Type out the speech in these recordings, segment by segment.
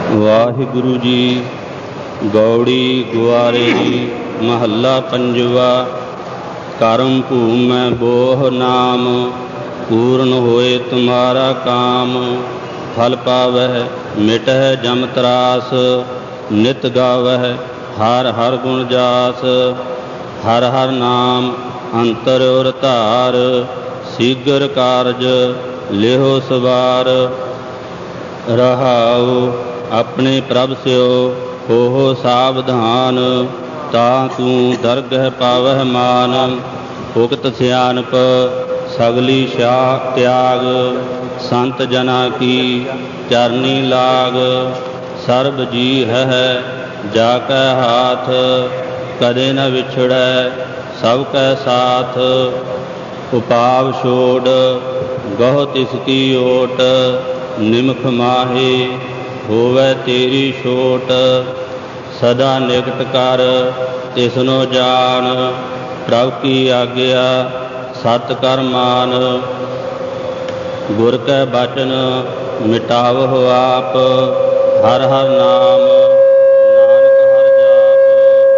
ਵਾਹਿਗੁਰੂ ਜੀ। ਗੌੜੀ ਗੁਆਰੇਰੀ ਮਹੱਲਾ ਪੰਜਵਾ। ਕਰਮ ਭੂਮੈ ਬੋਹ ਨਾਮ, ਪੂਰਨ ਹੋਏ ਤੁਮਾਰਾ ਕਾਮ। ਫਲ ਪਾਵਹਿ ਮਿਟਹਿ ਜਮ ਤਰਾਸ, ਨਿਤ ਗਾਵਹਿ ਹਰ ਹਰ ਗੁਣ ਜਾਸ। ਹਰ ਹਰ ਨਾਮ ਅੰਤਰ ਔਰ ਧਾਰ, ਸੀਗਰ ਕਾਰਜ ਲਿਹੋ ਸਵਾਰ। ਰਹਾਉ ਆਪਣੇ ਪ੍ਰਭ ਸਿਓ ਹੋਹੁ ਸਾਵਧਾਨ, ਤਾਂ ਤੂੰ ਦਰਗਹਿ ਪਾਵਹਿ ਮਾਨ। ਉਕਤ ਸਿਆਣਪ ਸਗਲੀ ਤਿਆਗ, ਸੰਤ ਜਨਾ ਕੀ ਚਰਨੀ ਲਾਗ। ਸਰਬ ਜੀ ਹੈ ਜਾ ਕੈ ਹਾਥ, ਕਦੇ ਨ ਵਿਛੜੈ ਸਭ ਕੈ ਸਾਥ। ਉਪਾਵ ਛੋੜ ਗਹੁ ਤਿਸ ਕੀ ਓਟ, ਨਿਮਖ ਮਾਹੇ ਹੋਵੈ ਤੇਰੀ ਛੋਟ। ਸਦਾ ਨਿਕਟ ਕਰ ਤਿਸਨੋ ਜਾਣ, ਪ੍ਰਭ ਕੀ ਆਗਿਆ ਸਤ ਕਰ ਮਾਨ। ਗੁਰ ਕੈ ਬਚਨ ਮਿਟਾਵਹੁ ਆਪ, ਹਰ ਹਰ ਨਾਮ ਨਾਨਕ ਹਰਿ ਜਾਪ।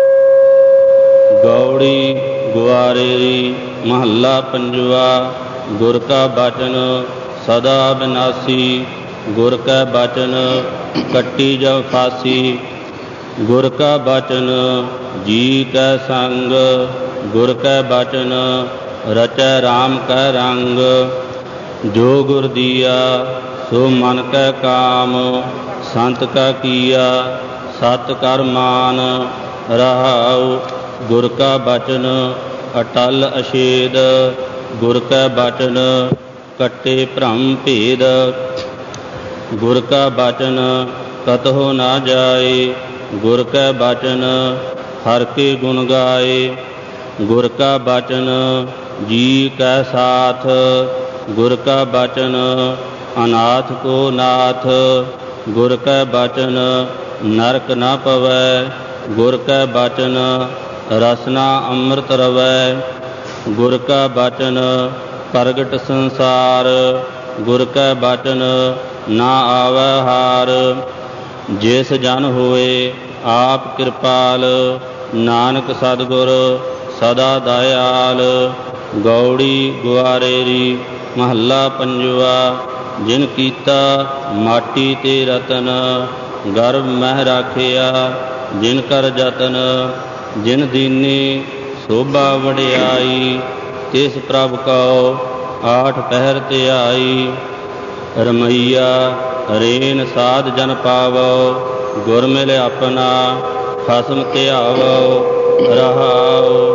ਗੌੜੀ ਗੁਆਰੇਰੀ ਮਹੱਲਾ ਪੰਜਵਾ। ਗੁਰ ਕਾ ਬਚਨ ਸਦਾ ਬਿਨਾਸੀ, ਗੁਰ ਕੈ ਬਚਨ ਕੱਟੀ ਜਮ ਫਾਸੀ। ਗੁਰ ਕਾ ਬਚਨ ਜੀ ਕੈ ਸੰਗ, ਗੁਰ ਕੈ ਬਚਨ ਰਚੈ ਰਾਮ ਕੈ ਰੰਗ। ਜੋ ਗੁਰ ਦੀਆ ਸੋ ਮਨ ਕੈ ਕਾਮ, ਸੰਤ ਕਾ ਕੀਆ ਸਤ ਕਰ ਮਾਨ। ਰਹਾਉ ਗੁਰ ਕਾ ਬਚਨ ਅਟਲ ਅਛੇਦ, ਗੁਰ ਕੈ ਬਚਨ ਕੱਟੇ ਭਰਮ ਭੇਦ। ਗੁਰ ਕਾ ਬਚਨ ਕਤਹੁ ਨਾ ਜਾਏ, ਗੁਰ ਕੈ ਬਚਨ ਹਰਿ ਕੇ ਗੁਣ ਗਾਏ। ਗੁਰ ਕਾ ਬਚਨ ਜੀ ਕੈ ਸਾਥ, ਗੁਰ ਕਾ ਬਚਨ ਅਨਾਥ ਕੋ ਨਾਥ। ਗੁਰ ਕੈ ਬਚਨ ਨਰਕ ਨ ਪਵੈ, ਗੁਰ ਕੈ ਬਚਨ ਰਸਨਾ ਅੰਮ੍ਰਿਤ ਰਵੈ। ਗੁਰ ਕਾ ਬਚਨ ਪ੍ਰਗਟ ਸੰਸਾਰ, ਗੁਰ ਕੈ ਬਚਨ ਨਾ ਆਵੈ ਹਾਰ। ਜਿਸ ਜਨ ਹੋਏ ਆਪ ਕਿਰਪਾਲ, ਨਾਨਕ ਸਤਿਗੁਰ ਸਦਾ ਦਇਆਲ। ਗੌੜੀ ਗੁਆਰੇਰੀ ਮਹੱਲਾ ਪੰਜਵਾ। ਜਿਨ ਕੀਤਾ ਮਾਟੀ ਤੇ ਰਤਨ, ਗਰਭ ਮਹਿ ਰਾਖਿਆ ਜਿਨ ਕਰ ਜਤਨ। ਜਿਨ ਦੀਨੀ ਸੋਭਾ ਵਡਿਆਈ, ਤਿਸ ਪ੍ਰਭ ਕਉ ਆਠ ਪਹਿਰ ਧਿਆਈ। ਰਮਈਆ ਰੇਨ ਸਾਧ ਜਨ ਪਾਵਉ, ਗੁਰ ਮਿਲ ਆਪਣਾ ਖਸਮ ਧਿਆਵਉ। ਰਹਾਉ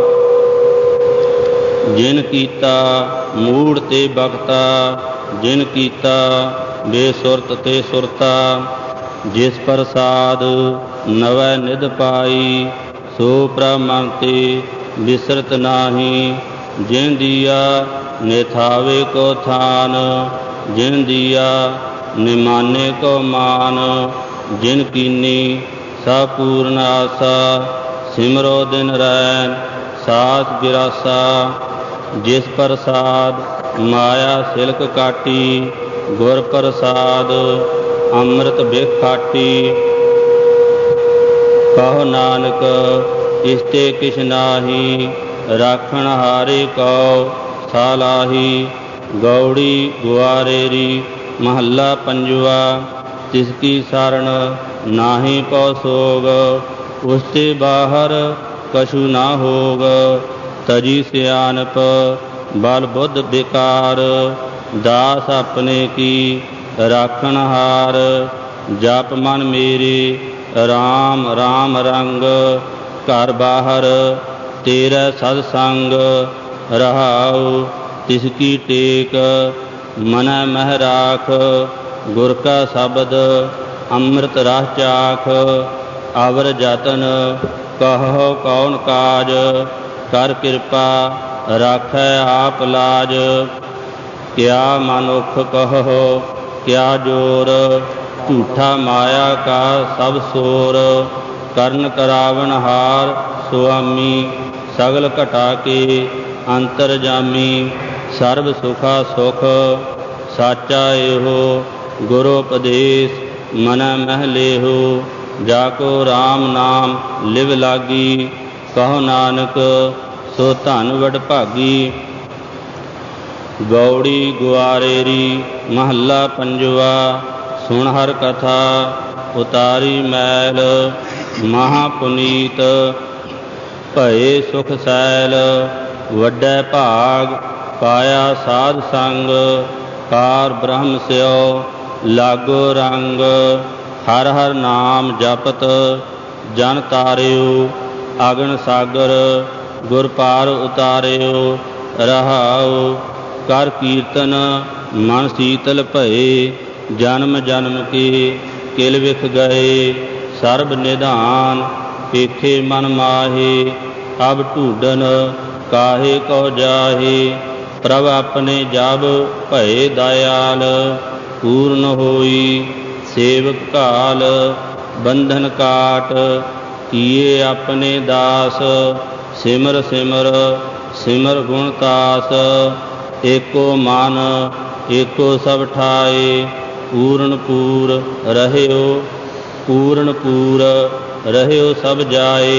ਜਿਨ ਕੀਤਾ ਮੂੜ ਤੇ ਬਖਤਾ, ਜਿਨ ਕੀਤਾ ਬੇਸੁਰਤ ਤੇ ਸੁਰਤਾ। ਜਿਸ ਪ੍ਰਸਾਦ ਨਵੈ ਨਿਧ ਪਾਈ, ਸੋ ਪ੍ਰਭ ਮਨ ਤੇ ਬਿਸਰਤ ਨਾਹੀ। ਜਿਨ ਦੀਆ ਨਿਥਾਵੇ ਕੋ ਥਾਨ, ਜਿਨ ਦੀਆ ਨਿਮਾਨੇ ਕੋ ਮਾਨ। ਜਿਨ ਕੀਨੀ ਸਭ ਪੂਰਨ ਆਸਾ, ਸਿਮਰੋ ਦਿਨ ਰੈਨ ਸਾਸ ਗਿਰਾਸਾ। ਜਿਸ ਪ੍ਰਸਾਦ ਮਾਇਆ ਸਿਲਕ ਕਾਟੀ, ਗੁਰ ਪ੍ਰਸਾਦ ਅੰਮ੍ਰਿਤ ਬਿਖ ਖਾਟੀ। ਕਹੋ ਨਾਨਕ ਇਸਤੇ ਕਿਛ ਨਾਹੀ, ਰਾਖਣ ਹਾਰੇ ਕਉ ਸਾਲਾਹੀ। ਗੌੜੀ ਗੁਆਰੇਰੀ ਮਹੱਲਾ ਪੰਜਵਾ। ਤਿਸ ਕੀ ਸਰਣ ਨਾਹੀ ਪਉ ਸੋਗ, ਉਸ ਤੇ ਬਾਹਰ ਕਛੂ ਨਾ ਹੋਗ। ਤਜੀ ਸਿਆਣਪ ਬਲ ਬੁੱਧ ਬਿਕਾਰ, ਦਾਸ ਆਪਣੇ ਕੀ ਰਾਖਣ ਹਾਰ। ਜਪ ਮਨ ਮੇਰੇ ਰਾਮ ਰਾਮ ਰੰਗ, ਘਰ ਬਾਹਰ ਤੇਰਾ ਸਦ ਸੰਗ। ਰਹਾਉ ਤਿਸ ਕੀ ਟੇਕ ਮਨੈ ਮਹਿ ਰਾਖ, ਗੁਰ ਕਾ ਸ਼ਬਦ ਅੰਮ੍ਰਿਤ ਰਸ ਚਾਖ। ਅਵਰ ਜਤਨ ਕਹੋ ਕੌਣ ਕਾਜ, ਕਰ ਕਿਰਪਾ ਰਾਖੈ ਆਪ ਲਾਜ। ਕਿਆ ਮਨੁਖ ਕਹੋ ਕਿਆ ਜੋਰ, ਝੂਠਾ ਮਾਇਆ ਕਾ ਸਭ ਸੋਰ। ਕਰਨ ਕਰਾਵਨ ਹਾਰ ਸੁਆਮੀ, ਸਗਲ ਘਟਾ ਕੇ ਅੰਤਰਜਾਮੀ। ਸਰਬ ਸੁਖਾ ਸੁਖ ਸਾਚਾ ਇਹੋ, ਗੁਰ ਉਪਦੇਸ਼ मन मह लेहो, जाको राम नाम लिव लागी। कहो नानक सो धन वड भागी। गौड़ी गुआरेरी महला पंजवा। सुन हर कथा उतारी मैल, महापुनीत भये सुख सैल। वड्डे भाग पाया साध संग, कार ब्रह्म स्यो लागो रंग। हर हर नाम जपत जन तारियो, अगन सागर गुर पार उतारियो। रहाओ कर कीर्तन मन शीतल भये, जन्म जन्म के किल विख गए। सर्ब निधान पेखे मन माहे, अब ढूंढन काहे को जाहे। प्रभ अपने जब भये दयाल, पूर्ण होई सेवक काल। बंधन काट किए अपने दास, सिमर सिमर सिमर गुण तास। एको मन एको सब ठाए, पूर्ण पूर रहियो पूर्ण पूर रहियो सब जाए।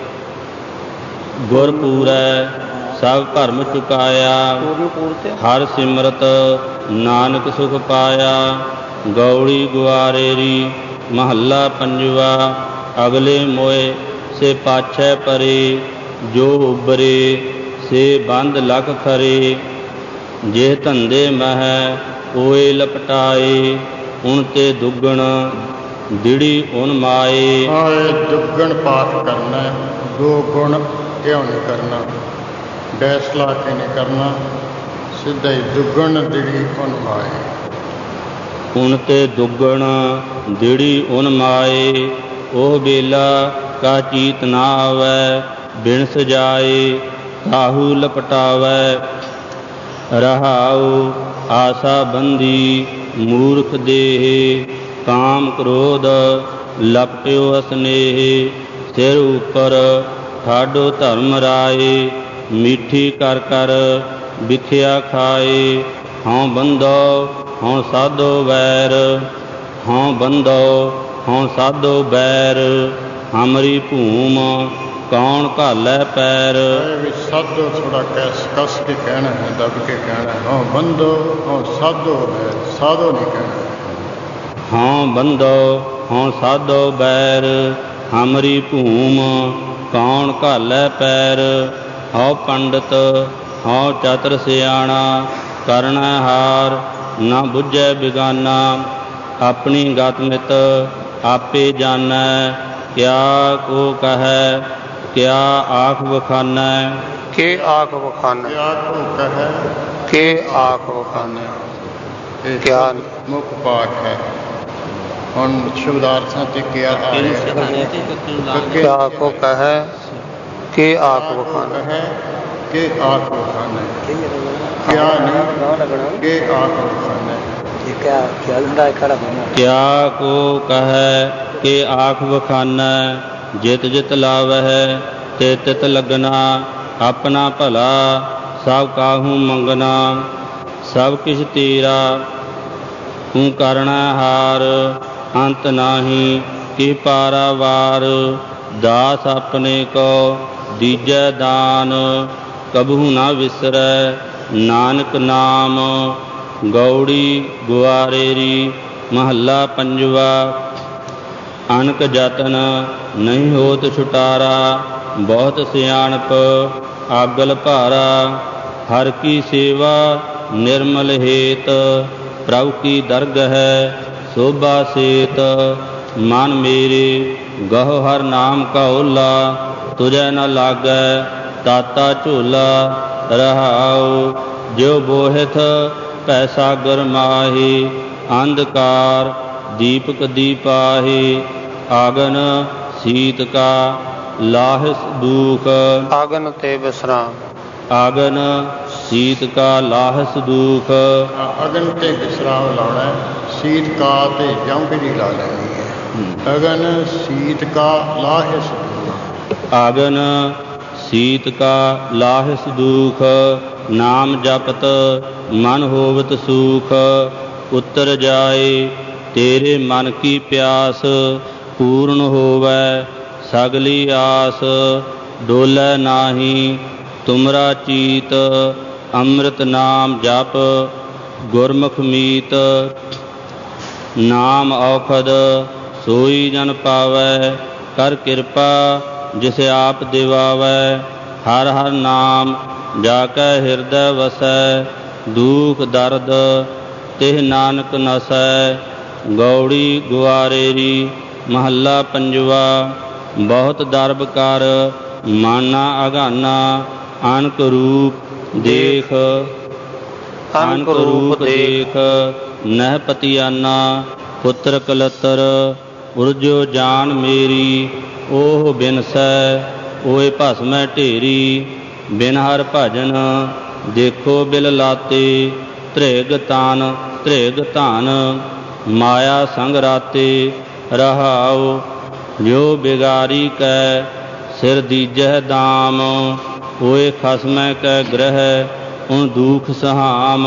गुर पूरै सब भरम चुकाया, हर सिमरत नानक सुख पाया। गौड़ी गुआरेरी महला पंजवा। अगले मोए से पाछै परे, जो उबरे से बंद लख खरे। जे धंधे मह ओए लपटाए, उन ते दुगण दिड़ी उन माए। दुगण पाठ करना, दो गुण क्यों नहीं करना, डैस ला के नहीं करना, सीधा ही दुगण दिड़ी उन माए। उन ते दुगण दिड़ी उन माए। ओह बेला का चीत ना आवै, बिन सजाए काहू लपटावै। रहाओ आशा बंदी मूर्ख देह, काम क्रोध लपट्यो स्नेह। सिर ऊपर ठाडो धर्म राए, मीठी कर कर बिखिया खाए। हों बंदो हों साधो वैर, हों बंदो हों साधो बैर। हमरी भूम कौन घालै पैर। साधो थोड़ा कस के कहना है, दब के कहना है। हों बंदो हों साधो वैर, साधो नहीं कहना। हों बंदो हों साधो बैर, हमरी भूम कौन घालै पैर। हौ पंडित हौ चतुर सियाणा, करना हार ना बुझै बिगाना। अपनी गत मित आपे जानै, क्या को कहै क्या आख बखानै। के आख बखानै, क्या को कहै के आख बखानै। क्या मुख पाठ है। ਹੁਣ ਸ਼ਬਦਾਰਥਾਂ ਤੇ ਕਿਆ ਆ ਰਿਹਾ। क्या को कहै के आख बखानै, है के आख बखानै। क्या नहीं के आख बखानै। क्या को कहै के आख बखानै। जित जित लावह तित तित लगना, अपना भला सब काहू मंगना। सब किछ तेरा तू करना हार, अंत नाही कि पारावार। दास अपने को दीजै दान, कबहू ना विसरै नानक नाम। गौड़ी गुआरेरी महला पंजवा। अनक जतन नहीं होत छुटारा, बहुत सियाणप आगल भारा। हर की सेवा निर्मल हेत, प्रभु की दरगह शोभा सेत। मन मेरे गहो हर नाम का ओला, तुझे न लागै ताता झोला। रहाओ जो बोहित भै सागर माही, अंधकार दीपक दीपाही। आगन सीत का लाहिस दुख, आगन ते विश्राम। आगन सीत का लाहस दुख। अगन ते विश्राम लाना है, सीत का ते जंग भी ला लेनी है। अगन सीत का लाहिस दुख। आगन सीत का लाहिस दुख। नाम जपत मन होवत सुख, उतर जाए ਤੇਰੇ ਮਨ ਕੀ ਪਿਆਸ ਪੂਰਨ ਹੋਵੈ ਸਗਲੀ ਆਸ ਡੋਲੈ ਨਾਹੀ ਤੁਮਰਾ ਚੀਤ ਅੰਮ੍ਰਿਤ ਨਾਮ ਜਪ ਗੁਰਮੁਖ ਮੀਤ ਨਾਮ ਔਖਦ ਸੋਈ ਜਨ ਪਾਵੈ ਕਰ ਕਿਰਪਾ ਜਿਸ ਆਪ ਦਿਵਾਵੈ ਹਰ ਹਰ ਨਾਮ ਜਾ ਕੈ ਹਿਰਦੈ ਵਸੈ ਦੁਖ ਦਰਦ ਤਿਹ ਨਾਨਕ ਨਸੈ ਗੌੜੀ ਗੁਆਰੇਰੀ ਮਹੱਲਾ ਪੰਜਵਾ ਬਹੁਤ ਦਰਬ ਕਰ ਮਾਨਾ ਅਗਾਨਾ ਅਨਕ ਰੂਪ ਦੇਖ ਅਨਕ ਰੂਪ ਦੇਖ ਨਹਿ ਪਤੀਆਨਾ ਪੁੱਤਰ ਕਲਤਰ ਉਰਜੋ ਜਾਨ ਮੇਰੀ ਉਹ ਬਿਨਸੈ ਓਏ ਭਸਮੈ ਢੇਰੀ ਬਿਨ ਹਰ ਭਜਨ ਦੇਖੋ ਬਿਲ ਲਾਤੇ ਧ੍ਰਿਗ ਧਨ ਮਾਇਆ ਸੰਗ ਰਾਤੇ ਰਹਾਉ ਜੋ ਬਿਗਾਰੀ ਕੈ ਸਿਰ ਦੀਜਹਿ ਦਾਮ ਓਏ ਖਸਮੈ ਕੈ ਗ੍ਰਹਿ ਉਨ ਦੂਖ ਸਹਾਮ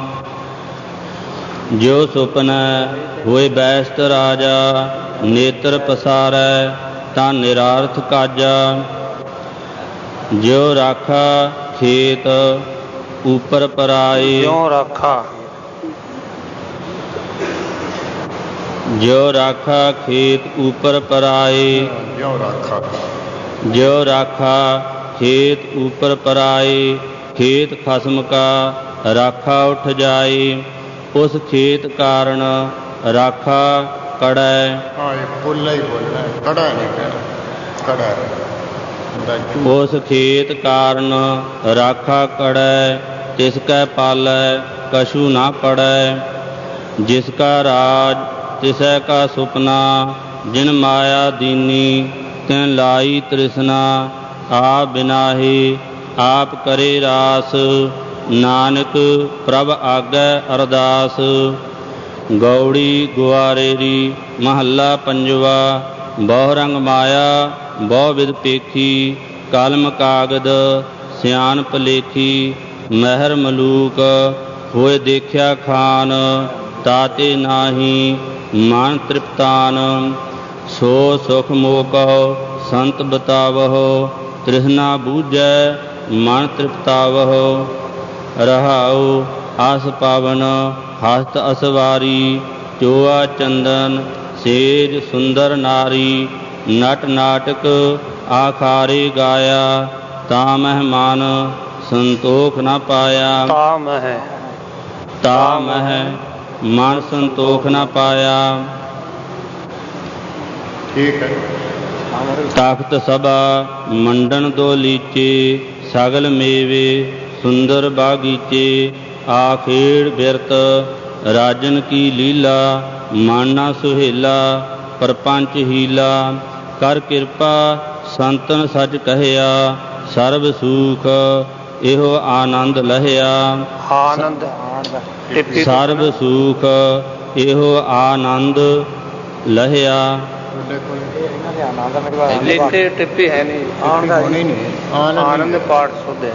ਜੋ ਸੁਪਨੈ ਹੋਏ ਬੈਸਤ ਰਾਜਾ ਨੇਤਰ ਪਸਾਰੈ ਤਾਂ ਨਿਰਾਰਥ ਕਾਜਾ ਜਿਉ ਰਾਖਾ ਖੇਤ ਉਪਰ ਪਰਾਏ ਜਿਉ ਰਾਖਾ ਖੇਤ ਉਪਰ ਪਰਾਏ ਜਿਉ ਰਾਖਾ ਖੇਤ ਉਪਰ ਪਰਾਏ ਖੇਤ ਖਸਮ ਕਾ ਰਾਖਾ ਉਠ ਜਾਏ ਉਸ ਖੇਤ ਕਾਰਨ ਰਾਖਾ ਕੜੈ ਪੁੱਲਾ ਹੀ ਬੋਲਣਾ ਕੜਾ ਨਹੀਂ ਕਹਿਣਾ ਕੜਾ ਉਸ ਖੇਤ ਕਾਰਨ ਰਾਖਾ ਕੜੈ ਤਿਸ ਕੈ ਪਾਲੈ ਕਛੂ ਨਾ ਪੜੈ ਜਿਸ ਕਾ ਰਾਜ ਤਿਸੈ ਕਾ ਸੁਪਨਾ ਜਿਨ ਮਾਇਆ ਦੀਨੀ ਤਿਨ ਲਾਈ ਤ੍ਰਿਸ਼ਨਾ ਆ ਬਿਨਾਹੀ ਆਪ ਕਰੇ ਰਾਸ ਨਾਨਕ ਪ੍ਰਭ ਆਗੈ ਅਰਦਾਸ ਗੌੜੀ ਗੁਆਰੇਰੀ ਮਹੱਲਾ ਪੰਜਵਾ ਬਹੁ ਰੰਗ ਮਾਇਆ ਬਹੁ ਵਿਦ ਪੇਖੀ ਕਲਮ ਕਾਗਦ ਸਿਆਣਪ ਲੇਖੀ ਮਹਿਰ ਮਲੂਕ ਹੋਏ ਦੇਖਿਆ ਖਾਨ ਤਾਤੇ ਨਾਹੀ ਮਨ ਤ੍ਰਿਪਤਾਨ ਸੋ ਸੁਖ ਮੋਕਹੁ ਸੰਤ ਬਤਾਵਹੁ ਤ੍ਰਿਸ਼ਨਾ ਬੂਝੈ ਮਨ ਤ੍ਰਿਪਤਾਵਹੁ ਰਹਾਉ ਆਸ ਪਾਵਨ ਹਸਤ ਅਸਵਾਰੀ ਚੋਆ ਚੰਦਨ ਸੇਜ ਸੁੰਦਰ ਨਾਰੀ ਨਟ ਨਾਟਕ ਆਖਾਰੇ ਗਾਇਆ ਤਾਂ ਮਹਿਮਾਨ ਸੰਤੋਖ ਨਾ ਪਾਇਆ ਤਾ ਮਹਿ ਮਨ ਸੰਤੋਖ ਨਾ ਪਾਇਆ ਠੀਕ ਹੈ ਤਖਤ ਸਭਾ ਮੰਡਨ ਦੋ ਲੀਚੇ ਸਗਲ ਮੇਵੇ ਸੁੰਦਰ ਬਾਗੀਚੇ ਆਖੇੜ ਬਿਰਤ ਰਾਜਨ ਕੀ ਲੀਲਾ ਮਾਨਾ ਸੁਹੇਲਾ ਪਰਪੰਚ ਹੀਲਾ ਕਰ ਕਿਰਪਾ ਸੰਤਨ ਸਚ ਕਹਿਆ ਸਰਬ ਸੂਖ ਇਹੋ ਆਨੰਦ ਲਹਿਆ ਸਰਬ ਸੂਖ ਇਹੋ ਆਨੰਦ ਲਹਿਆ ਟਿੱਪੀ ਹੈ ਨਹੀਂ ਆਨੰਦ ਪਾਠ ਸੁਧਿਆ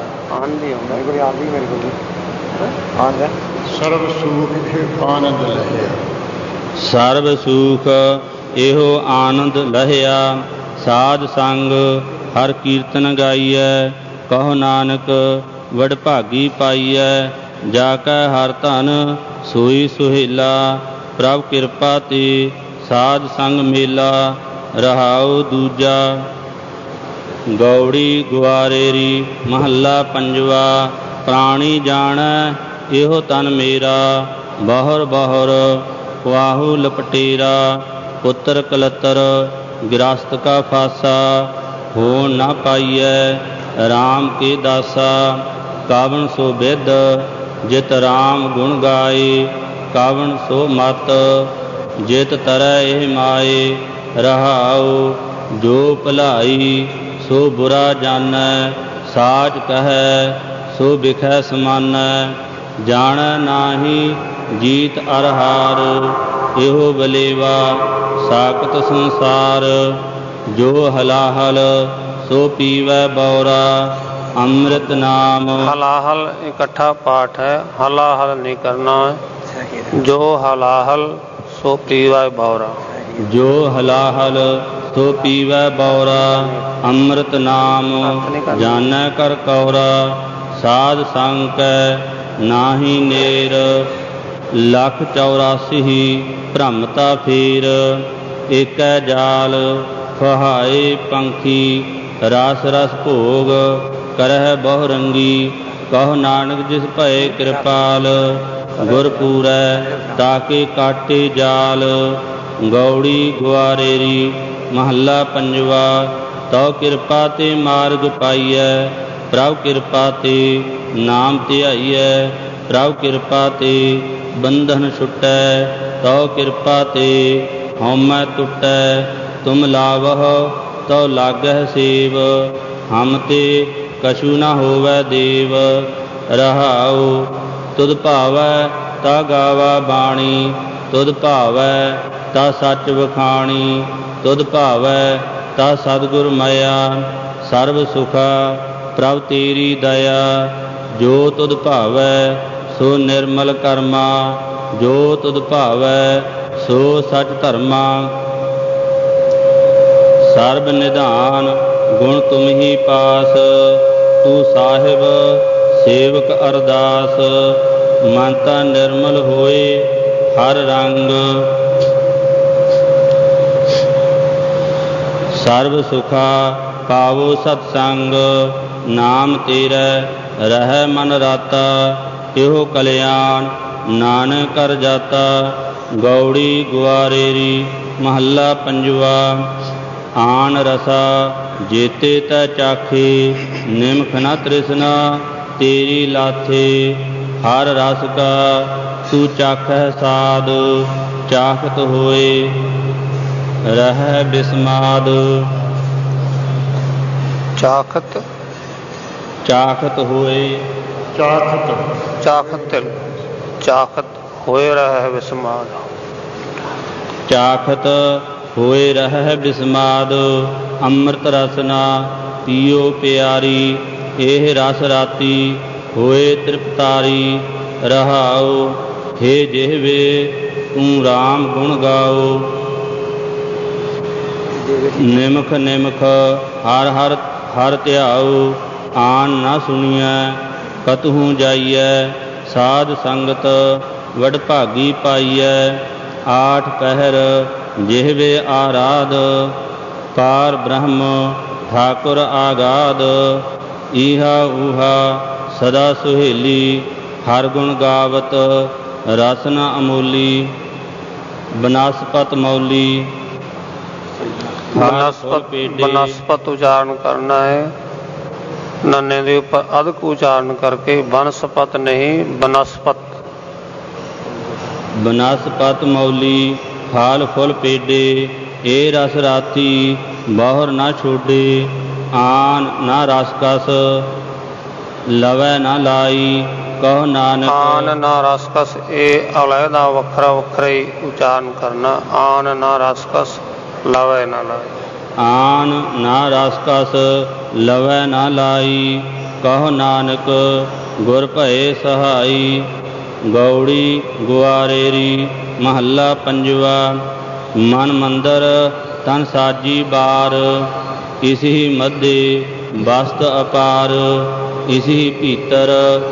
ਸਰਬ ਸੂਖ ਆਨੰਦ ਲਹਿਆ ਸਰਬ ਸੂਖ ਇਹੋ ਆਨੰਦ ਲਹਿਆ ਸਾਧ ਸੰਗ ਹਰ ਕੀਰਤਨ ਗਾਈਐ ਕਹੋ ਨਾਨਕ ਵਡਭਾਗੀ ਪਾਈਐ ਜਾ ਕੈ ਹਰ ਧਨ ਸੋਈ ਸੁਹੇਲਾ ਪ੍ਰਭ ਕਿਰਪਾ ਤੇ ਸਾਧ ਸੰਗ ਮੇਲਾ ਰਹਾਉ ਦੂਜਾ ਗੌੜੀ ਗੁਆਰੇਰੀ ਮਹੱਲਾ ਪੰਜਵਾ ਪ੍ਰਾਣੀ ਜਾਣੈ ਇਹੋ ਤਨ ਮੇਰਾ ਬਹੁਰ ਬਹੁਰ ਵਾਹੂ ਲਪਟੇਰਾ ਪੁੱਤਰ ਕਲਤਰ ਗਿਰਸਤ ਕਾ ਫਾਸਾ ਹੋ ਨਾ ਪਾਈਐ ਰਾਮ ਕੇ ਦਾਸਾ ਕਾਵਣ ਸੋ ਬਿਦ ਜਿਤ ਰਾਮ ਗੁਣ ਗਾਏ ਕਾਵਣ ਸੋ ਮਤ ਜਿਤ ਤਰੈ ਇਹ ਮਾਏ ਰਹਾਉ ਜੋ ਭਲਾਈ ਸੋ ਬੁਰਾ ਜਾਣੈ ਸਾਚ ਕਹੈ ਸੋ ਬਿਖੈ ਸਮਾਨੈ ਜਾਣੈ ਨਾਹੀ ਜੀਤ ਅਰ ਹਾਰ ਇਹੋ ਬਲੇਵਾ ਸਾਕਤ ਸੰਸਾਰ ਜੋ ਹਲਾਹਲ ਸੋ ਪੀਵੈ ਬੌਰਾ ਅੰਮ੍ਰਿਤ ਨਾਮ ਹਲਾਹਲ ਇਕੱਠਾ ਪਾਠ ਹੈ ਹਲਾਹਲ ਨਹੀਂ ਕਰਨਾ ਜੋ ਹਲਾਹਲ ਸੋ ਪੀਵੈ ਬੌਰਾ। ਜੋ ਹਲਾਹਲ ਸੋ ਪੀਵੈ ਬੌਰਾ। ਅੰਮ੍ਰਿਤ ਨਾਮ ਜਾਣੈ ਕਰ ਕੌਰਾ। ਸਾਧ ਸੰਗ ਕੈ ਨਾਹੀ ਨੇਰ। ਲੱਖ 84 ਭ੍ਰਮਤਾ ਫੇਰ। ਏਕੈ ਜਾਲ ਫਹਾਏ ਪੰਖੀ। ਰਸ ਰਸ ਭੋਗ ਕਰਹਿ ਬਹੁ ਰੰਗੀ। ਕਹੋ ਨਾਨਕ ਜਿਸ ਭਏ ਕਿਰਪਾਲ। ਗੁਰ ਪੂਰੈ ਤਾਕੇ ਕਾਟੇ ਜਾਲ। ਗੌੜੀ ਗੁਆਰੇਰੀ ਮਹੱਲਾ ਪੰਜਵਾ। ਤਉ ਕਿਰਪਾ ਤੇ ਮਾਰਗ ਪਾਈਐ। ਪ੍ਰਭ ਕਿਰਪਾ ਤੇ ਨਾਮ ਧਿਆਈਐ। ਪ੍ਰਭ ਕਿਰਪਾ ਤੇ ਬੰਧਨ ਛੁਟੈ। ਤਉ ਕਿਰਪਾ ਤੇ ਹਉਮੈ ਟੁਟੈ। ਤੁਮ ਲਾਵਹੁ ਤਉ ਲਾਗਹਿ ਸੇਵ। ਹਮ ਤੇ ਕਛੂ ਨ ਹੋਵੈ ਦੇਵ। ਰਹਾਉ ਤੁਧ ਭਾਵੈ ਤਾ ਗਾਵਾ ਬਾਣੀ। ਤੁਧ ਭਾਵੈ ਤਾ ਸੱਚ ਵਖਾਣੀ। ਤੁਧ ਭਾਵੈ ਤਾ ਸਤਿਗੁਰ ਮਇਆ। ਸਰਬ ਸੁਖਾ ਪ੍ਰਭ ਤੇਰੀ ਦਇਆ। ਜੋ ਤੁਧ ਭਾਵੈ ਸੋ ਨਿਰਮਲ ਕਰਮਾ। ਜੋ ਤੁਧ ਭਾਵੈ ਸੋ ਸਚ ਧਰਮਾ। ਸਰਬ ਨਿਧਾਨ ਗੁਣ ਤੁਮ ਹੀ ਪਾਸ। ਤੂੰ ਸਾਹਿਬ ਸੇਵਕ ਅਰਦਾਸ। ਮਨ ਤਨ ਨਿਰਮਲ ਹੋਏ ਹਰ ਰੰਗ। ਸਰਬ ਸੁਖਾ ਪਾਵੋ ਸਤ ਸੰਗ। ਨਾਮ ਤੇਰੇ ਰਹਿ ਮਨ ਰਾਤਾ। ਇਹੋ ਕਲਿਆਣ ਨਾਨਕ ਕਰ ਜਾਤਾ। ਗੌੜੀ ਗੁਆਰੇਰੀ ਮਹੱਲਾ ਪੰਜਵਾ। ਆਨ ਰਸਾ ਜੇਤੇ ਤੈ ਚਾਖੇ। ਨਿਮਖ ਨ ਤ੍ਰਿਸ਼ਨਾ ਤੇਰੀ ਲਾਥੇ। ਹਰ ਰਸ ਕਾ ਤੂੰ ਚਾਖੈ ਸਾਧ। ਚਾਖਤ ਹੋਏ ਰਹਿ ਬਿਸਮਾਦ। ਚਾਖਤ ਚਾਖਤ ਹੋਏ ਚਾਖਤ ਹੋਏ ਰਹਿ ਬਿਸਮਾਦ। ਚਾਖਤ ਹੋਏ ਰਹਿ ਬਿਸਮਾਦ। ਅੰਮ੍ਰਿਤ ਰਸਨਾ ਪੀਓ ਪਿਆਰੀ। ਇਹ ਰਸ ਰਾਤੀ ਹੋਏ ਤ੍ਰਿਪਤਾਰੀ। ਰਹਾਉ ਹੇ ਜਿਹਵੇ ਤੂੰ ਰਾਮ ਗੁਣ ਗਾਓ। ਨਿਮਖ ਨਿਮਖ ਹਰ ਹਰ ਹਰ ਧਿਆਉ। ਆਨ ਨਾ ਸੁਣੀਐ ਕਤਹੂ ਜਾਈਐ। ਸਾਧ ਸੰਗਤ ਵਡਭਾਗੀ ਪਾਈਐ। ਆਠ ਪਹਿਰ ਜਿਹਵੇ ਆਰਾਧ। ਪਾਰ ਬ੍ਰਹਮ ਠਾਕੁਰ ਆਗਾਧ। ਈਹਾ ਊਹਾ ਸਦਾ ਸੁਹੇਲੀ। ਹਰ ਗੁਣ ਗਾਵਤ ਰਸਨ ਅਮੋਲੀ। ਬਨਸਪਤ ਮੌਲੀ। ਬਨਸਪਤ ਉਚਾਰਨ ਕਰਨਾ ਹੈ। ਨੰਨੇ ਦੇ ਉੱਪਰ ਅਧਿਕ ਉਚਾਰਨ ਕਰਕੇ ਬਨਸਪਤ ਨਹੀਂ ਬਨਸਪਤ। ਬਨਸਪਤ ਮੌਲੀ ਫਲ ਫੁੱਲ ਪੇਡੇ। ਇਹ ਰਸ ਰਾਤੀ ਬਾਹਰ ਨਾ ਛੋਡੇ। ਆਨ ਨਾ ਰਸ ਕਸ ਲਵੈ ਨਾ ਲਾਈ। ਕਹੋ ਨਾਨਕ ਆਨ ਨਾ ਰਸ ਕਸ। ਇਹ ਅਲੈਦਾ ਵੱਖਰਾ ਵੱਖਰਾ ਹੀ ਉਚਾਰਨ ਕਰਨਾ। ਆਨ ਨਾ ਰਸ ਕਸ ਲਵੈ ਨਾ ਲਾਈ। ਆਨ ਨਾ ਰਸ ਕਸ ਲਵੈ ਨਾ ਲਾਈ। ਕਹੋ ਨਾਨਕ ਗੁਰ ਭਏ ਸਹਾਈ। ਗੌੜੀ ਗੁਆਰੇਰੀ ਮਹੱਲਾ ਪੰਜਵਾ। ਮਨ ਮੰਦਰ ਤਨ ਸਾਜੀ ਬਾਰ। ਇਸੀ ਮਧੇ ਬਸਤ ਅਪਾਰ। ਇਸੀ ਭੀਤਰ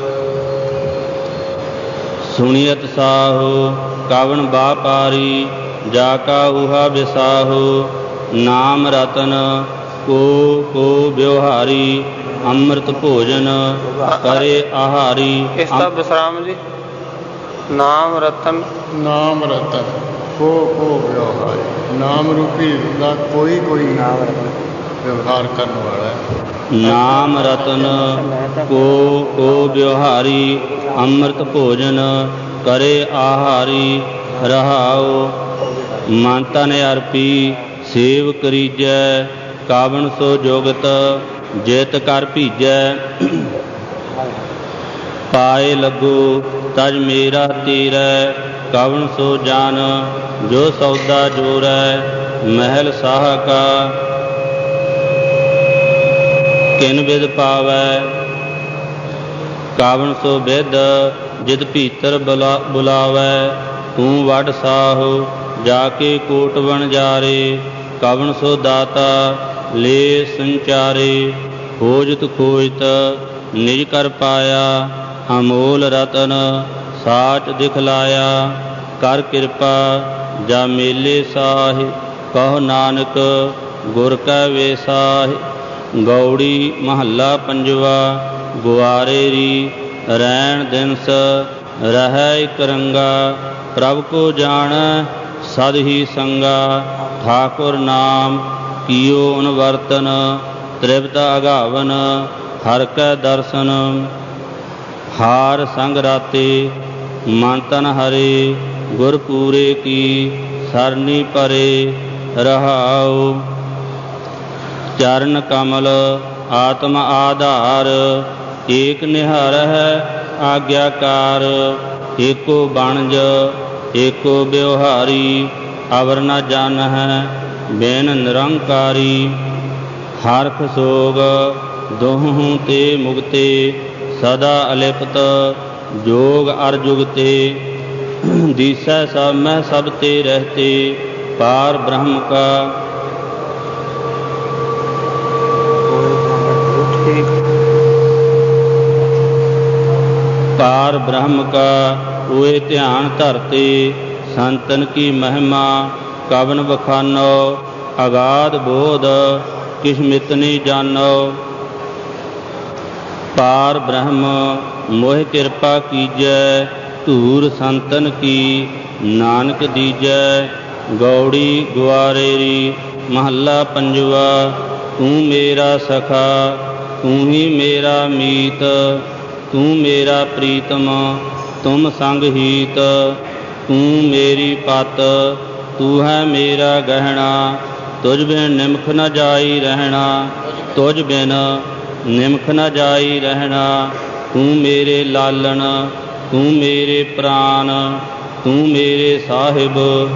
ਸੁਣੀਅਤ ਸਾਹੋ। ਕਵਣ ਬਾਪਾਰੀ ਜਾ ਕਾ ਊਹਾ ਵਿਸਾਹੋ। ਨਾਮ ਰਤਨ ਕੋ ਵਿਵਹਾਰੀ। ਅੰਮ੍ਰਿਤ ਭੋਜਨ ਕਰੇ ਆਹਾਰੀ। ਇਸ ਦਾ ਵਿਸਰਾਮ ਜੀ। ਨਾਮ ਰਤਨ ਕੋ ਵਿਵਹਾਰੀ। ਨਾਮ ਰੂਪੀ ਦਾ ਕੋਈ ਵਿਵਹਾਰ ਕਰਨ ਵਾਲਾ ਹੈ। ਨਾਮ ਰਤਨ ਕੋ ਵਿਵਹਾਰੀ। ਅੰਮ੍ਰਿਤ ਭੋਜਨ ਕਰੇ ਆਹਾਰੀ। ਰਹਾਉ ਮਨ ਤਨ ਅਰਪੀ ਸੇਵ ਕਰੀਜੈ। ਕਾਵਣ ਸੋ ਜੁਗਤ ਜਿਤ ਕਰ ਭੀਜੈ। ਪਾਏ ਲੱਗੋ ਤਜ ਮੇਰਾ ਤੀਰੈ। ਕਵਣ ਸੋ ਜਾਨ ਜੋ ਸੌਦਾ ਜੋਰੈ। ਮਹਿਲ ਸਾਹ ਕਾ ਕਿਨ ਵਿਦ ਪਾਵੈ। ਕਾਵਣ ਸੋ ਵਿਦ ਜਿਤ ਭੀਤਰ ਬੁਲਾਵੈ। ਤੂੰ ਵਡ ਸਾਹੋ ਜਾ ਕੇ ਕੋਟ ਬਣ ਜਾਰੇ। ਕਵਣ ਸੋ ਦਾਤਾ ਲੈ ਸੰਚਾਰੇ। ਖੋਜਤ ਖੋਜਤ ਨਿਜ ਕਰ ਪਾਇਆ। ਅਮੋਲ ਰਤਨ ਸਾਚ ਦਿਖਲਾਇਆ। ਕਰ ਕਿਰਪਾ ਜਾ ਮੇਲੇ ਸਾਹਿ। ਕਹੋ ਨਾਨਕ ਗੁਰ ਕੈ ਵੇਸਾਹਿ। ਗੌੜੀ ਮਹੱਲਾ ਪੰਜਵਾ। ਗੁਆਰੇ ਰੀ ਰੈਣ ਦਿਨਸ ਰਹੈ ਇਕ ਰੰਗਾ। ਪ੍ਰਭ ਕੋ ਜਾਣੈ ਸਦ ਹੀ ਸੰਗਾ। ਠਾਕੁਰ ਨਾਮ ਕੀਓ ਅਨਵਰਤਨ। ਤ੍ਰਿਪਤ ਅਗਾਵਨ ਹਰਿ ਕੈ ਦਰਸ਼ਨ। ਹਾਰ ਸੰਗ ਰਾਤੇ ਮਨ ਤਨ ਹਰੇ। ਗੁਰ ਪੂਰੇ ਕੀ ਸਰਨੀ ਪਰੇ। ਰਹਾਉ ਚਰਨ ਕਮਲ ਆਤਮ ਆਧਾਰ। ਏਕ ਨਿਹਰ ਹੈ ਆਗਿਆਕਾਰ। ਏਕੋ ਬਣਜ ਏਕੋ ਬਿਵਹਾਰੀ। ਅਵਰ ਨ ਜਾਣਹਿ ਬਿਨ ਨਿਰੰਕਾਰੀ। ਹਰਖ ਸੋਗ ਦੋਹੂੰ ਤੇ ਮੁਕਤੇ। ਸਦਾ ਅਲਿਪਤ ਜੋਗ ਅਰ ਜੁਗਤੇ। ਦੀਸੈ ਸਭ ਮਹਿ ਸਭ ਤੇ ਰਹਤੇ। ਪਾਰ ਬ੍ਰਹਮ ਕਾ ਪਾਰ ਬ੍ਰਹਮ ਕਾ ਹੋਏ ਧਿਆਨ ਧਰਤੇ। ਸੰਤਨ ਕੀ ਮਹਿਮਾ ਕਵਨ ਬਖਾਨੋ। ਅਗਾਧ ਬੋਧ ਕਿਛ ਮਿਤ ਨੀ ਜਾਨੋ। ਪਾਰ ਬ੍ਰਹਮ ਮੋਹਿ ਕਿਰਪਾ ਕੀਜੈ। ਧੂਰ ਸੰਤਨ ਕੀ ਨਾਨਕ ਦੀਜੈ। ਗੌੜੀ ਗੁਆਰੇ ਰੀ ਮਹੱਲਾ ਪੰਜਵਾ। ਤੂੰ ਮੇਰਾ ਸਖਾ ਤੂੰ ਹੀ ਮੇਰਾ ਮੀਤ। ਤੂੰ ਮੇਰਾ ਪ੍ਰੀਤਮ ਤੁਮ ਸੰਗ ਹੀਤ। ਤੂੰ ਮੇਰੀ ਪਤ ਤੂੰ ਹੈ ਮੇਰਾ ਗਹਿਣਾ। ਤੁਝ ਬਿਨ ਨਿਮਖ ਨ ਜਾਈ ਰਹਿਣਾ। ਤੁਝ ਬਿਨ ਨਿਮਖ ਨ ਜਾਈ ਰਹਿਣਾ। ਤੂੰ ਮੇਰੇ ਲਾਲਣ ਤੂੰ ਮੇਰੇ ਪ੍ਰਾਨ। ਤੂੰ ਮੇਰੇ ਸਾਹਿਬ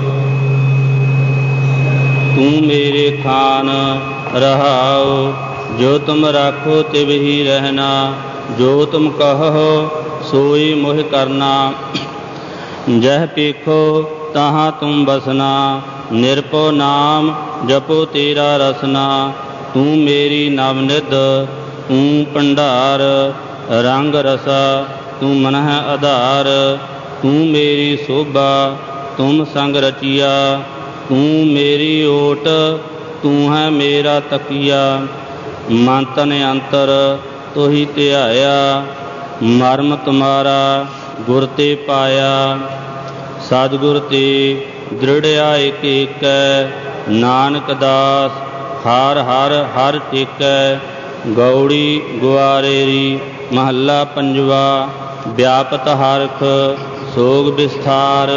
ਤੂੰ ਮੇਰੇ ਖਾਨ। ਰਹਾਉ ਜੋ ਤੁਮ ਰਾਖੋ ਤਿਵ ਹੀ ਰਹਿਣਾ। ਜੋ ਤੁਮ ਕਹੋ ਸੋਈ ਮੋਹਿ ਕਰਨਾ। ਜਹ ਪੇਖੋ ਤਹਾਂ ਤੁਮ ਬਸਨਾ। ਨਿਰਭਉ ਨਾਮ ਜਪੋ ਤੇਰਾ ਰਸਨਾ। ਤੂੰ ਮੇਰੀ ਨਵਨਿਧ ਤੂੰ ਭੰਡਾਰ। ਰੰਗ ਰਸਾ ਤੂੰ ਮਨਹਿ ਆਧਾਰ। ਤੂੰ ਮੇਰੀ ਸੋਭਾ ਤੁਮ ਸੰਗ ਰਚੀਆ। ਤੂੰ ਮੇਰੀ ਓਟ ਤੂੰ ਹੈ ਮੇਰਾ ਤਕੀਆ। ਮਨ ਤਨ ਅੰਤਰ ਤੋਹੀ ਧਿਆਇਆ। ਮਰਮ ਤੁਮਾਰਾ ਗੁਰ ਤੇ ਪਾਇਆ। ਸਤਿਗੁਰ ਤੇ ਦ੍ਰਿੜਿਆ ਏਕ ਏਕੈ। ਨਾਨਕ ਦਾਸ ਹਰ ਹਰ ਹਰ ਟੇਕੈ। ਗੌੜੀ ਗੁਆਰੇ ਰੀ ਮਹੱਲਾ ਪੰਜਵਾ। ਵਿਆਪਤ ਹਰਖ ਸੋਗ ਵਿਸਥਾਰ।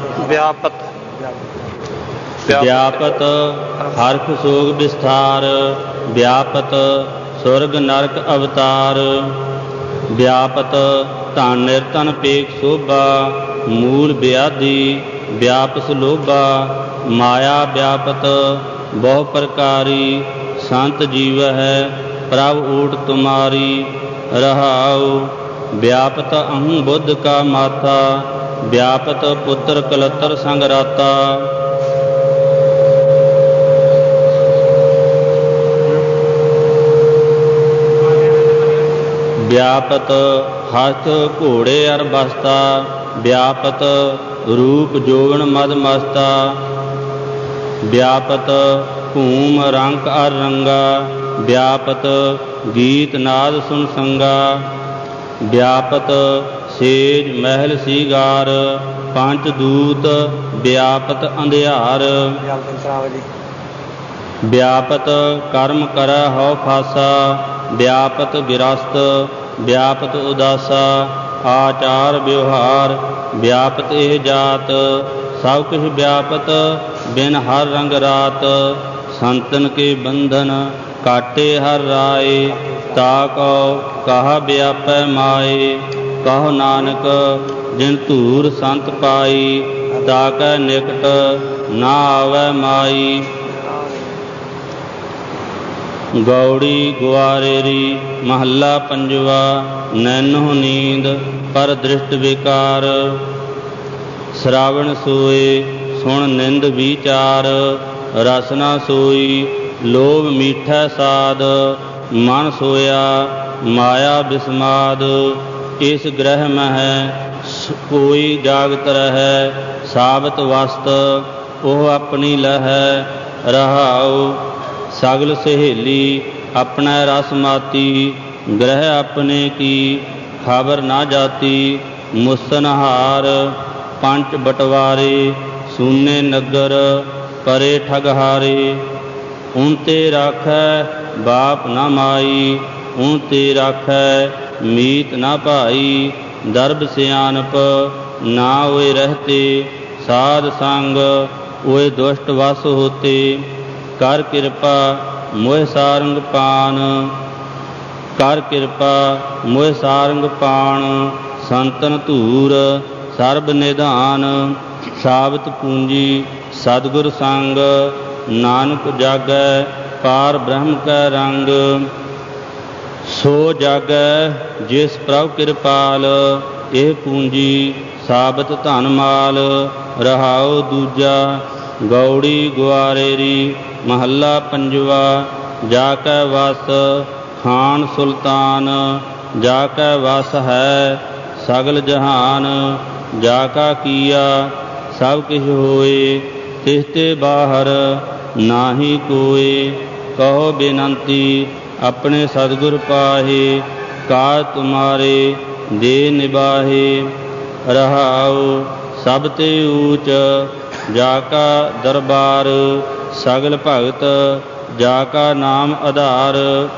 ਵਿਆਪਤ ਹਰਖ ਸੋਗ ਵਿਸਥਾਰ। ਵਿਆਪਤ ਸੁਰਗ ਨਰਕ ਅਵਤਾਰ। ਵਿਆਪਤ ਧਨ ਨਿਰਧਨ ਪੇਖ ਸੋਭਾ। ਮੂਲ ਵਿਆਧੀ ਵਿਆਪਸ ਲੋਭਾ। ਮਾਇਆ ਵਿਆਪਤ ਬਹੁ ਪ੍ਰਕਾਰੀ। ਸੰਤ ਜੀਵ ਹੈ ਪ੍ਰਭ ਓਟ ਤੁਮਾਰੀ। ਰਹਾਉ ਵਿਆਪਤ ਅਹੰ ਬੁੱਧ ਕਾ ਮਾਤਾ। ਵਿਆਪਤ ਪੁੱਤਰ ਕਲਤਰ ਸੰਗ ਰਾਤਾ। ਵਿਆਪਤ ਹਸਤ ਘੋੜੇ ਅਰ ਬਸਤਾ। ਵਿਆਪਤ ਰੂਪ ਜੋਗਣ ਮਦ ਮਸਤਾ। ਵਿਆਪਤ ਭੂਮ ਰੰਕ ਅਰ ਰੰਗਾ। ਵਿਆਪਤ ਗੀਤ ਨਾਦ ਸੁਨ ਸੰਗਾ। ਵਿਆਪਤ ਸੇਜ ਮਹਿਲ ਸੀਗਾਰ। ਪੰਚ ਦੂਤ ਵਿਆਪਤ ਅੰਧਿਆਰ। ਵਿਆਪਤ ਕਰਮ ਕਰੈ ਹਉ ਖਾਸਾ। ਵਿਆਪਤ ਵਿਰਸਤ ਵਿਆਪਤ ਉਦਾਸਾ। ਆਚਾਰ ਵਿਵਹਾਰ ਵਿਆਪਤ ਇਹ ਜਾਤ। ਸਭ ਕੁਛ ਵਿਆਪਤ ਬਿਨ ਹਰ ਰੰਗ ਰਾਤ। ਸੰਤਨ ਕੇ ਬੰਧਨ ਕਾਟੇ ਹਰ ਰਾਏ। ਤਾ ਕਉ ਕਹਾ ਵਿਆਪੈ ਮਾਏ। ਕਹੋ ਨਾਨਕ ਜਿਨ ਧੂਰ ਸੰਤ ਪਾਈ। ਤਾ ਕੈ ਨਿਕਟ ਨਾ ਆਵੈ ਮਾਈ। ਗੌੜੀ ਗੁਆਰੇ ਰੀ ਮਹੱਲਾ ਪੰਜਵਾ। ਨੈਨੋ ਨੀਂਦ ਪਰ ਦ੍ਰਿਸ਼ਟ ਵਿਕਾਰ। ਸ਼ਰਾਵਣ ਸੋਏ ਸੁਣ ਨਿੰਦ ਵਿਚਾਰ, ਰਸ ਨਾ ਸੋਈ ਲੋਭ ਮੀਠਾ ਸਾਦ, ਮਨ ਸੋਇਆ ਮਾਇਆ ਬਿਸਮਾਦ। ਇਸ ਗ੍ਰਹਿ ਮਹਿ ਕੋਈ ਜਾਗਤ ਰਹੈ, ਸਾਬਤ ਵਸਤ ਉਹ ਆਪਣੀ ਲਹੈ। ਰਹਾਉ ਸਗਲ ਸਹੇਲੀ ਆਪਣਾ ਰਸ ਮਾਤੀ, ਗ੍ਰਹਿ ਆਪਣੇ ਕੀ ਖਬਰ ਨਾ ਜਾਤੀ। ਮੁਸਨਹਾਰ ਪੰਚ ਬਟਵਾਰੇ, ਸੂਨੇ ਨਗਰ ਪਰੇ ਠਗਹਾਰੇ। ਉਨ ਤੇ ਰਾਖੈ ਬਾਪ ਨਾ ਮਾਈ, ਉਨ ਤੇ ਰਾਖੈ ਮੀਤ ਨਾ ਭਾਈ। ਦਰਬ ਸਿਆਣਪ ਨਾ ਹੋਏ ਰਹਤੇ, ਸਾਧ ਸੰਗ ਹੋਏ ਦੁਸ਼ਟ ਵਸ ਹੋਤੇ। ਕਰ ਕਿਰਪਾ ਮੋਹਿ ਸਾਰੰਗ ਪਾਨ, ਕਰ ਕਿਰਪਾ ਮੋਹਿ ਸਾਰੰਗ ਪਾਣ। ਸੰਤਨ ਧੂਰ ਸਰਬ ਨਿਧਾਨ, ਸਾਬਤ ਪੂੰਜੀ ਸਤਿਗੁਰ ਸੰਗ। ਨਾਨਕ ਜਾਗੈ ਪਾਰ ਬ੍ਰਹਮ ਕੈ ਰੰਗ, ਸੋ ਜਾਗੈ ਜਿਸ ਪ੍ਰਭ ਕਿਰਪਾਲ। ਇਹ ਪੂੰਜੀ ਸਾਬਤ ਧਨ ਮਾਲ। ਰਹਾਉ ਦੂਜਾ ਗੌੜੀ ਗੁਆਰੇਰੀ ਮਹੱਲਾ ਪੰਜਵਾ। ਜਾ ਕੈ ਵਸ ਖਾਨ ਸੁਲਤਾਨ, ਜਾ ਕੈ ਵਸ ਹੈ ਸਗਲ ਜਹਾਨ। ਜਾ ਕਾ ਕੀਆ ਸਭ ਕਿਛ ਹੋਏ, ਤਿਸ ਤੇ ਬਾਹਰ ਨਾਹੀ ਕੋਇ। ਕਹੋ ਬੇਨੰਤੀ ਆਪਣੇ ਸਤਿਗੁਰ ਪਾਹੇ, ਕਾਜ ਤੁਮਾਰੇ ਦੇ ਨਿਬਾਹੇ। ਰਹਾਉ ਸਭ ਤੇ ਊਚ ਜਾ ਕਾ ਦਰਬਾਰ, ਸਗਲ ਭਗਤ ਜਾ ਕਾ ਨਾਮ ਆਧਾਰ।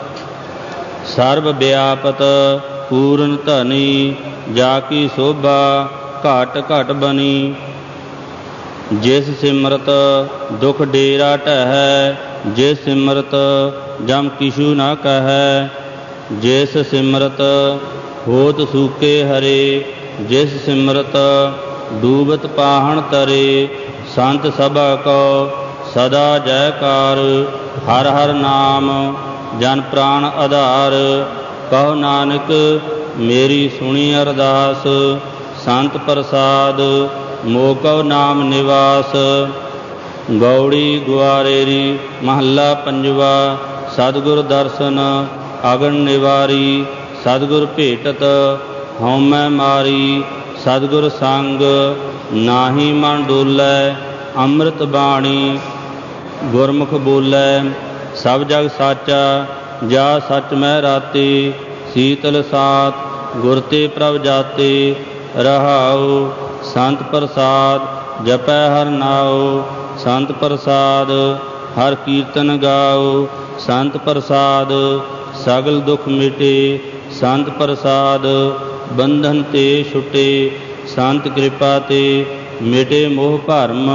ਸਰਬ ਵਿਆਪਤ ਪੂਰਨ ਧਨੀ, ਜਾ ਕੀ ਸੋਭਾ ਘਟ ਘਟ ਬਨੀ। ਜਿਸ ਸਿਮਰਤ ਦੁਖ ਡੇਰਾ ਢਹੈ, ਜਿਸ ਸਿਮਰਤ ਜਮ ਕਿਛੂ ਨਾ ਕਹੈ। ਜਿਸ ਸਿਮਰਤ ਹੋਤ ਸੂਕੇ ਹਰੇ, ਜਿਸ ਸਿਮਰਤ ਡੂਬਤ ਪਾਹਣ ਤਰੇ। ਸੰਤ ਸਭਾ ਕੋ ਸਦਾ ਜੈਕਾਰ, ਹਰ ਹਰ ਨਾਮ ਜਨ ਪ੍ਰਾਣ ਆਧਾਰ। ਕਹੋ ਨਾਨਕ ਮੇਰੀ ਸੁਣੀ ਅਰਦਾਸ, ਸੰਤ ਪ੍ਰਸਾਦ ਮੋਹ ਕਉ ਨਾਮ ਨਿਵਾਸ। ਗੌੜੀ ਗੁਆਰੇਰੀ ਮਹੱਲਾ ਪੰਜਵਾ। ਸਤਿਗੁਰ ਦਰਸ਼ਨ ਅਗਨ ਨਿਵਾਰੀ, ਸਤਿਗੁਰ ਭੇਟਤ ਹਉਮੈ ਮਾਰੀ। ਸਤਿਗੁਰ ਸੰਗ ਨਾਹੀ ਮਨ ਡੋਲੈ, ਅੰਮ੍ਰਿਤ ਬਾਣੀ ਗੁਰਮੁਖ ਬੋਲੈ। ਸਭ ਜਗ ਸਾਚਾ ਜਾ ਸਚ ਮਹਿ ਰਾਤੀ, ਸੀਤਲ ਸਾਤ ਗੁਰ ਤੇ ਪ੍ਰਭ ਜਾਤੇ। ਰਹਾਉ ਸੰਤ ਪ੍ਰਸਾਦ ਜਪੈ ਹਰ ਨਾਉ, ਸੰਤ ਪ੍ਰਸਾਦ ਹਰ ਕੀਰਤਨ ਗਾਉ। ਸੰਤ ਪ੍ਰਸਾਦ ਸਗਲ ਦੁਖ ਮਿਟੇ, ਸੰਤ ਪ੍ਰਸਾਦ ਬੰਧਨ ਤੇ ਛੁਟੇ। ਸੰਤ ਕਿਰਪਾ ਤੇ ਮਿਟੇ ਮੋਹ ਭਰਮ,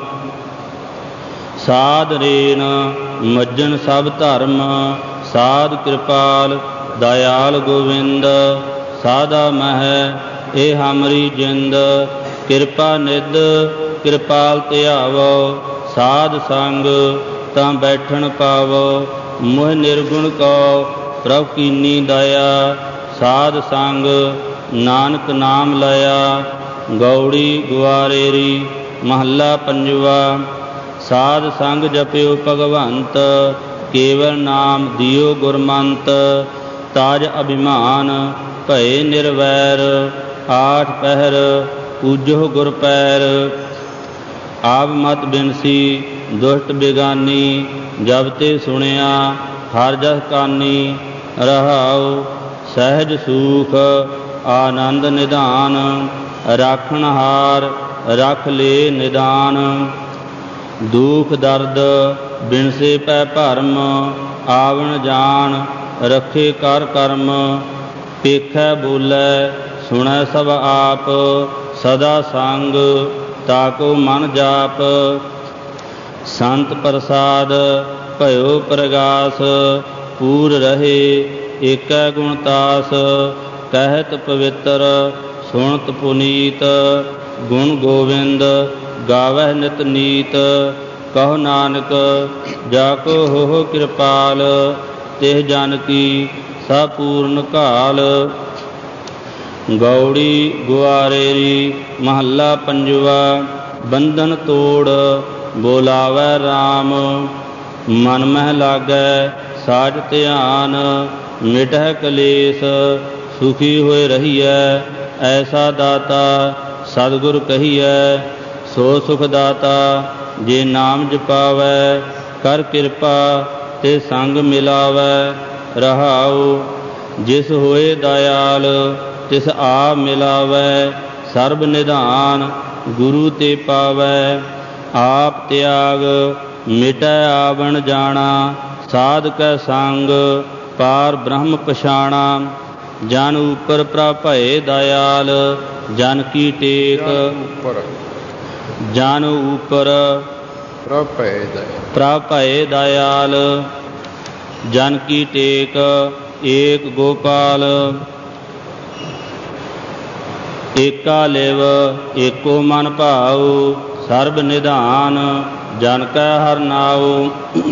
ਸਾਧ ਰੇਨ ਮੱਜਣ ਸਭ ਧਰਮ। ਸਾਧ ਕਿਰਪਾਲ ਦਇਆਲ ਗੋਵਿੰਦ, ਸਾਧਾ ਮਹਿ ਇਹ ਹਮਰੀ ਜਿੰਦ। ਕਿਰਪਾ ਨਿਧ ਕਿਰਪਾਲ ਧਿਆਵੋ, ਸਾਧ ਸੰਗ ਤਾਂ ਬੈਠਣ ਪਾਵੋ। ਮੋਹ ਨਿਰਗੁਣ ਕੋ ਪ੍ਰਭ ਕੀਨੀ ਦਇਆ, ਸਾਧ ਸੰਗ ਨਾਨਕ ਨਾਮ ਲਿਆ। ਗੌੜੀ ਗੁਆਰੇਰੀ ਮਹੱਲਾ ਪੰਜਵਾ। ਸਾਧ ਸੰਗ ਜਪਿਓ ਭਗਵੰਤ, ਕੇਵਲ ਨਾਮ ਦਿਓ ਗੁਰਮੰਤ। ਤਾਜ ਅਭਿਮਾਨ ਭਏ ਨਿਰਵੈਰ, ਆਠ ਪਹਿਰ ਪੂਜੋ ਗੁਰ ਪੈਰ। ਆਪ ਮਤ ਬਿਨਸੀ ਦੁਸ਼ਟ ਬੇਗਾਨੀ, ਜਬ ਤੇ ਸੁਣਿਆ ਹਰ ਜਸ ਕਾਨੀ। ਰਹਾਉ ਸਹਿਜ ਸੂਖ ਆਨੰਦ ਨਿਧਾਨ, ਰਾਖਣ ਹਾਰ ਰਖ ਲੇ ਨਿਦਾਨ। ਦੁਖ ਦਰਦ ਬਿਨਸੇ ਪੈ ਭਰਮ, ਆਵਣ ਜਾਣ ਰਖੇ ਕਰ ਕਰਮ। ਪੇਖੈ ਬੋਲੇ ਸੁਣੈ ਸਭ ਆਪ, ਸਦਾ ਸੰਗ ਤਾਕੋ ਮਨ ਜਾਪ। ਸੰਤ ਪ੍ਰਸਾਦ ਭਇਓ ਪ੍ਰਗਾਸ, ਪੂਰ ਰਹੇ ਏਕੈ ਗੁਣ ਤਾਸ। ਕਹਿਤ ਪਵਿੱਤਰ ਸੁਣਤ ਪੁਨੀਤ, ਗੁਣ ਗੋਵਿੰਦ ਗਾਵਹਿ ਨਿਤ ਨੀਤ। ਕਹੋ ਨਾਨਕ ਜਾ ਕੋ ਹੋ ਕਿਰਪਾਲ, ਤਿਹ ਜਨ ਕੀ ਸਭ ਪੂਰਨ ਘਾਲ। ਗੌੜੀ ਗੁਆਰੇਰੀ ਮਹੱਲਾ ਪੰਜਵਾ। ਬੰਧਨ ਤੋੜ ਬੋਲਾਵੈ RAM। ਮਨ ਮਹਿ ਲਾਗੈ ਸਾਜ ਧਿਆਨ ਮਿਟਹਿ ਕਲੇਸ਼ ਸੁਖੀ ਹੋਏ ਰਹੀਐ। ਐਸਾ ਦਾਤਾ ਸਤਿਗੁਰ ਕਹੀਐ ਸੋ ਸੁਖ ਦਾਤਾ ਜੇ ਨਾਮ ਜਪਾਵੈ। ਕਰ ਕਿਰਪਾ ਤੇ ਸੰਗ ਮਿਲਾਵੈ ਰਹਾਉ। ਜਿਸ ਹੋਏ ਦਇਆਲ ਤਿਸ ਆ ਮਿਲਾਵੈ। ਸਰਬ ਨਿਧਾਨ ਗੁਰੂ ਤੇ ਪਾਵੈ। ਆਪ ਤਿਆਗ ਮਿਟੈ ਆਵਣ ਜਾਣਾ। ਸਾਧ ਕੈ ਸੰਗ ਪਾਰ ਬ੍ਰਹਮ ਪਛਾਣਾ। ਜਨ ਉਪਰ ਪ੍ਰਭ ਭਏ ਦਇਆਲ ਜਨ ਕੀ ਟੇਕ। ਜਨ ਉਪਰ ਪ੍ਰਭ ਭਏ ਦਇਆਲ ਜਨ ਕੀ ਟੇਕ। ਏਕ ਗੋਪਾਲ ਏਕਾ ਲਿਵ ਏਕੋ ਮਨ ਭਾਉ। ਸਰਬ ਨਿਧਾਨ ਜਨ ਕੈ ਹਰਿ ਨਾਉ।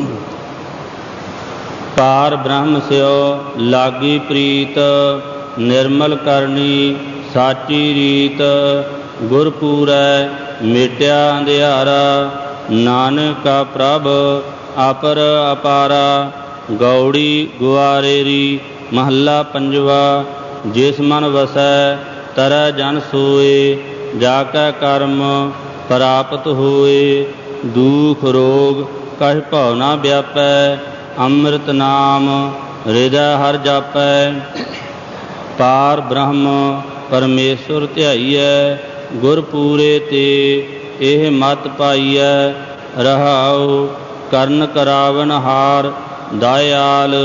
ਪਾਰ ਬ੍ਰਹਮ ਸਿਓ ਲਾਗੀ ਪ੍ਰੀਤ ਨਿਰਮਲ ਕਰਨੀ ਸਾਚੀ ਰੀਤ। ਗੁਰ ਪੂਰੈ ਮਿਟਿਆ ਅੰਧਿਆਰਾ ਨਾਨਕਾ ਪ੍ਰਭ ਅਪਰ ਅਪਾਰਾ। ਗੌੜੀ ਗੁਆਰੇਰੀ ਮਹੱਲਾ ਪੰਜਵਾ। ਜਿਸ ਮਨ ਵਸੈ ਤਰੈ ਜਨ ਸੋਏ। ਜਾ ਕੈ ਕਰਮ ਪ੍ਰਾਪਤ ਹੋਏ। ਦੁਖ ਰੋਗ ਕਛ ਭਉ ਨਾ ਵਿਆਪੈ। ਅੰਮ੍ਰਿਤ ਨਾਮ ਹਿਰਦੈ ਹਰਿ ਜਾਪੈ। ਪਾਰ ਬ੍ਰਹਮ ਪਰਮੇਸ਼ਵਰ ਧਿਆਈਐ। ਗੁਰ ਪੂਰੇ ਤੇ ਇਹ ਮਤ ਪਾਈਐ ਰਹਾਉ। ਕਰਨ ਕਰਾਵਨ ਹਾਰ ਦਇਆਲ।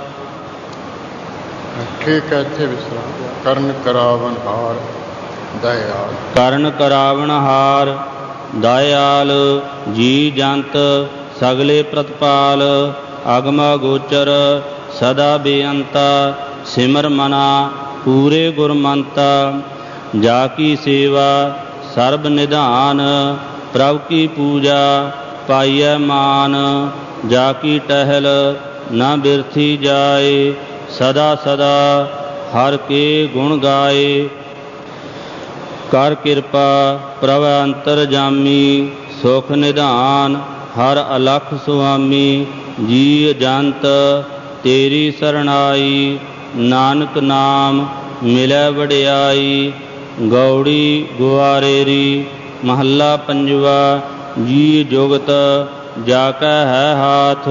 ਠੀਕ ਹੈ, ਇੱਥੇ ਵਿਸਰਾਮ। ਕਰਨ ਕਰਾਵਨ ਹਾਰ ਦਇਆਲ। ਕਰਨ ਕਰਾਵਨ ਹਾਰ ਦਇਆਲ। ਜੀ ਜੰਤ ਸਗਲੇ ਪ੍ਰਤਪਾਲ। ਅਗਮ ਗੋਚਰ ਸਦਾ ਬੇਅੰਤਾ। ਸਿਮਰ ਮਨਾ ਪੂਰੇ ਗੁਰਮੰਤਾ। ਜਾ ਕੀ ਸੇਵਾ ਸਰਬ ਨਿਧਾਨ। ਪ੍ਰਭ ਕੀ ਪੂਜਾ ਪਾਈਐ ਮਾਨ। ਜਾ ਕੀ ਟਹਿਲ ਨਾ ਬਿਰਥੀ ਜਾਏ। ਸਦਾ ਸਦਾ ਹਰਿ ਕੇ ਗੁਣ ਗਾਏ। ਕਰ ਕਿਰਪਾ ਪ੍ਰਭ ਅੰਤਰਜਾਮੀ। ਸੁਖ ਨਿਧਾਨ ਹਰਿ ਅਲਖ ਸੁਆਮੀ। ਜੀ ਜੰਤ ਤੇਰੀ ਸਰਣਾਈ। ਨਾਨਕ ਨਾਮ ਮਿਲੈ ਵਡਿਆਈ। ਗੌੜੀ ਗੁਆਰੇਰੀ ਮਹੱਲਾ ਪੰਜਵਾ। ਜੀ ਜੁਗਤ ਜਾ ਕੈ ਹੈ ਹਾਥ।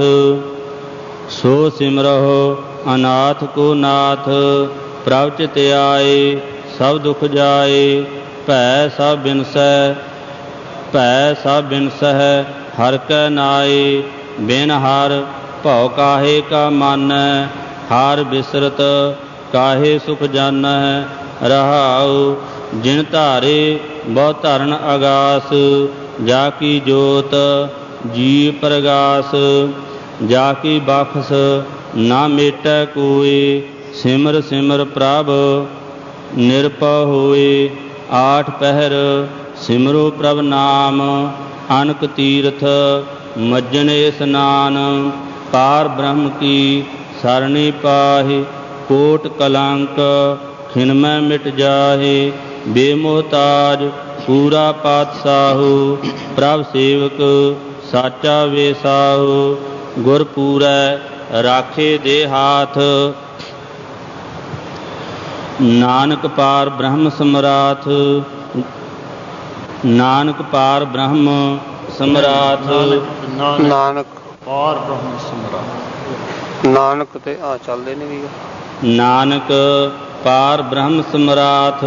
ਸੋ ਸਿਮਰਹੁ ਅਨਾਥ ਕੋ ਨਾਥ। ਪ੍ਰਭ ਚਿਤਿ ਆਏ ਸਭ ਦੁਖ ਜਾਏ। ਭੈ ਸਭ ਬਿਨਸੈ ਭੈ ਸਭ ਬਿਨਸਹਿ ਹਰਿ ਕੈ ਨਾਏ। ਬਿਨ ਹਰਿ ਭਉ ਕਾਹੇ ਕਾ ਮਾਨੈ। ਹਰਿ ਬਿਸਰਤ ਕਾਹੇ ਸੁਖ ਜਾਨੈ ਰਹਾਉ। ਜਿਨ ਧਾਰੇ ਬਹੁ ਧਰਨ ਅਗਾਸ। ਜਾ ਕੀ ਜੋਤ ਜੀ ਪ੍ਰਗਾਸ। ਜਾ ਕੀ ਬਖਸ਼ ਨਾ ਮੇਟੈ ਕੋਇ। ਸਿਮਰ ਸਿਮਰ ਪ੍ਰਭ ਨਿਰਭਉ ਹੋਏ। ਆਠ ਪਹਿਰ ਸਿਮਰੋ ਪ੍ਰਭ ਨਾਮ। ਅਨਕ ਤੀਰਥ ਮੱਜਨ ਇਸਨਾਨ। ਪਾਰ ਬ੍ਰਹਮ ਕੀ ਸਰਣੀ ਪਾਹੇ। ਕੋਟ ਕਲੰਕ ਖਿਨਮੈ ਮਿਟ ਜਾਹੇ। ਬੇਮੋਹਤਾਜ ਪੂਰਾ ਪਾਤਸ਼ਾਹੂ। ਪ੍ਰਭ ਸੇਵਕ ਸਾਚਾ ਵੇਸਾਹੂ। ਗੁਰ ਪੂਰੈ ਰਾਖੇ ਦੇ ਹਾਥ। ਨਾਨਕ ਪਾਰ ਬ੍ਰਹਮ ਸਮਰਾਥ। ਨਾਨਕ ਪਾਰ ਬ੍ਰਹਮ ਸਮਰਾਥ। ਨਾਨਕ ਪਾਰ ਬ੍ਰਹਮ ਸਮਰਾਥ। ਨਾਨਕ ਤੇ ਆ ਚੱਲਦੇ ਨੇ ਵੀ। ਨਾਨਕ ਪਾਰ ਬ੍ਰਹਮ ਸਮਰਾਥ।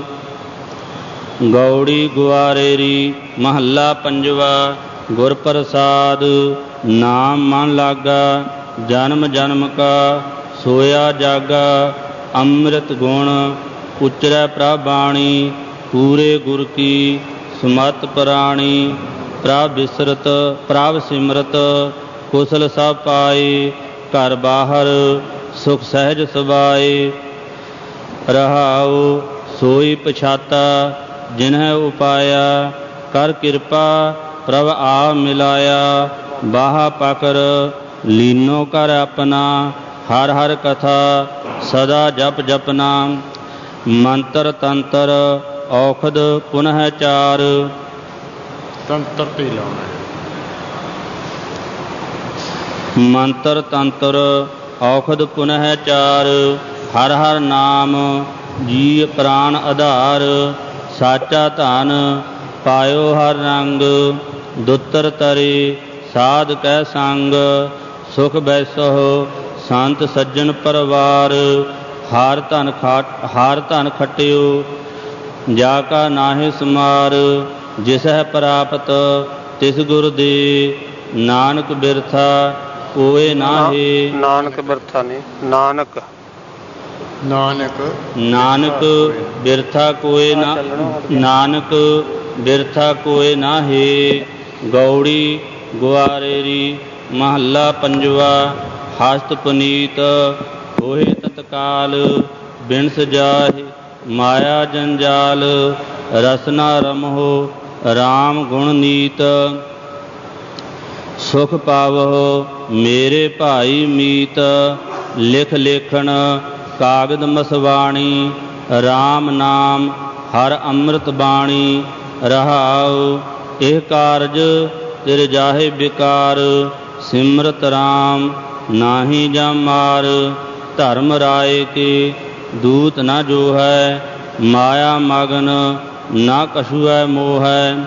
ਗੌੜੀ ਗੁਆਰੇਰੀ ਮਹੱਲਾ ਪੰਜਵਾ। ਗੁਰ ਪ੍ਰਸਾਦ ਨਾਮ ਮਨ ਲਾਗਾ। ਜਨਮ ਜਨਮ ਕਾ ਸੋਇਆ ਜਾਗਾ। ਅੰਮ੍ਰਿਤ ਗੁਣ ਉਚਰੈ ਪ੍ਰਭ ਬਾਣੀ। ਪੂਰੇ ਗੁਰ ਕੀ ਸੁਮਤ ਪ੍ਰਾਣੀ। ਪ੍ਰਭ ਬਿਸਰਤ ਪ੍ਰਭ ਸਿਮਰਤ ਕੁਸਲ ਸਭ ਪਾਏ। ਘਰ ਬਾਹਰ ਸੁਖ ਸਹਿਜ ਸੁਭਾਏ ਰਹਾਉ। ਸੋਈ ਪਛਾਤਾ ਜਿਨਹਿ ਉਪਾਇਆ। ਕਰ ਕਿਰਪਾ ਪ੍ਰਭ ਆ ਮਿਲਾਇਆ। ਬਾਹਾ ਪਕਰ ਲੀਨੋ ਕਰ ਆਪਣਾ। ਹਰ ਹਰ ਕਥਾ ਸਦਾ ਜਪ ਜਪਨਾ। ਮੰਤਰ ਤੰਤਰ ਔਖਦ ਪੁਨਹ ਚਾਰ। ਤੰਤਰ ਤੇ ਲਾਉਣਾ ਹੈ। ਮੰਤਰ ਤੰਤਰ ਔਖਦ ਪੁਨਹ ਚਾਰ, ਹਰ ਹਰ ਨਾਮ ਜੀ ਪ੍ਰਾਣ ਆਧਾਰ। ਸਾਚਾ ਧਨ ਪਾਇਓ ਹਰ ਰੰਗ, ਦੁੱਤਰ ਤਰੇ ਸਾਧ ਕੈ ਸੰਗ। ਸੁਖ ਬੈਸਹੁ ਸੰਤ ਸੱਜਣ ਪਰਿਵਾਰ, ਹਾਰ ਧਨ ਖਟਿਓ ਜਾ ਕਾ ਨਾਹਿ ਸਮਾਰ। ਜਿਸਹਿ ਪ੍ਰਾਪਤ ਤਿਸ ਗੁਰ ਦੇ, ਨਾਨਕ ਬਿਰਥਾ ਕੋਇ ਨਾਹੀ। ਨਾਨਕ ਬਿਰਥਾ ਨਹੀਂ, ਨਾਨਕ ਬਿਰਥਾ ਕੋਇ ਨਾ, ਨਾਨਕ ਬਿਰਥਾ ਕੋਇ ਨਾਹੀ। ਗੌੜੀ ਗੁਆਰੇਰੀ ਮਹੱਲਾ ਪੰਜਵਾ। ਹਸਤ ਪੁਨੀਤ ਹੋਏ ਤਤਕਾਲ, ਬਿਨਸ ਜਾਹਿ ਮਾਇਆ ਜੰਜਾਲ। ਰਸਨਾ ਰਮਹੁ ਰਾਮ ਗੁਣ ਨੀਤ, ਸੁਖ ਪਾਵਹੁ ਮੇਰੇ ਭਾਈ ਮੀਤ। ਲਿਖ ਲੇਖਣ ਕਾਗਦ ਮਸਵਾਣੀ, ਰਾਮ ਨਾਮ ਹਰ ਅੰਮ੍ਰਿਤ ਬਾਣੀ। ਰਹਾਉ ਇਹ ਕਾਰਜ ਤਿਰ ਜਾਹੇ ਬਿਕਾਰ, ਸਿਮਰਤ ਰਾਮ ਨਾਹੀ ਜਾਂ ਮਾਰ। ਧਰਮ ਰਾਏ ਕੇ ਦੂਤ ਨਾ ਜੋ ਹੈ, ਮਾਇਆ ਮਗਨ ਨਾ ਕਛੂ ਹੈ ਮੋਹ ਹੈ।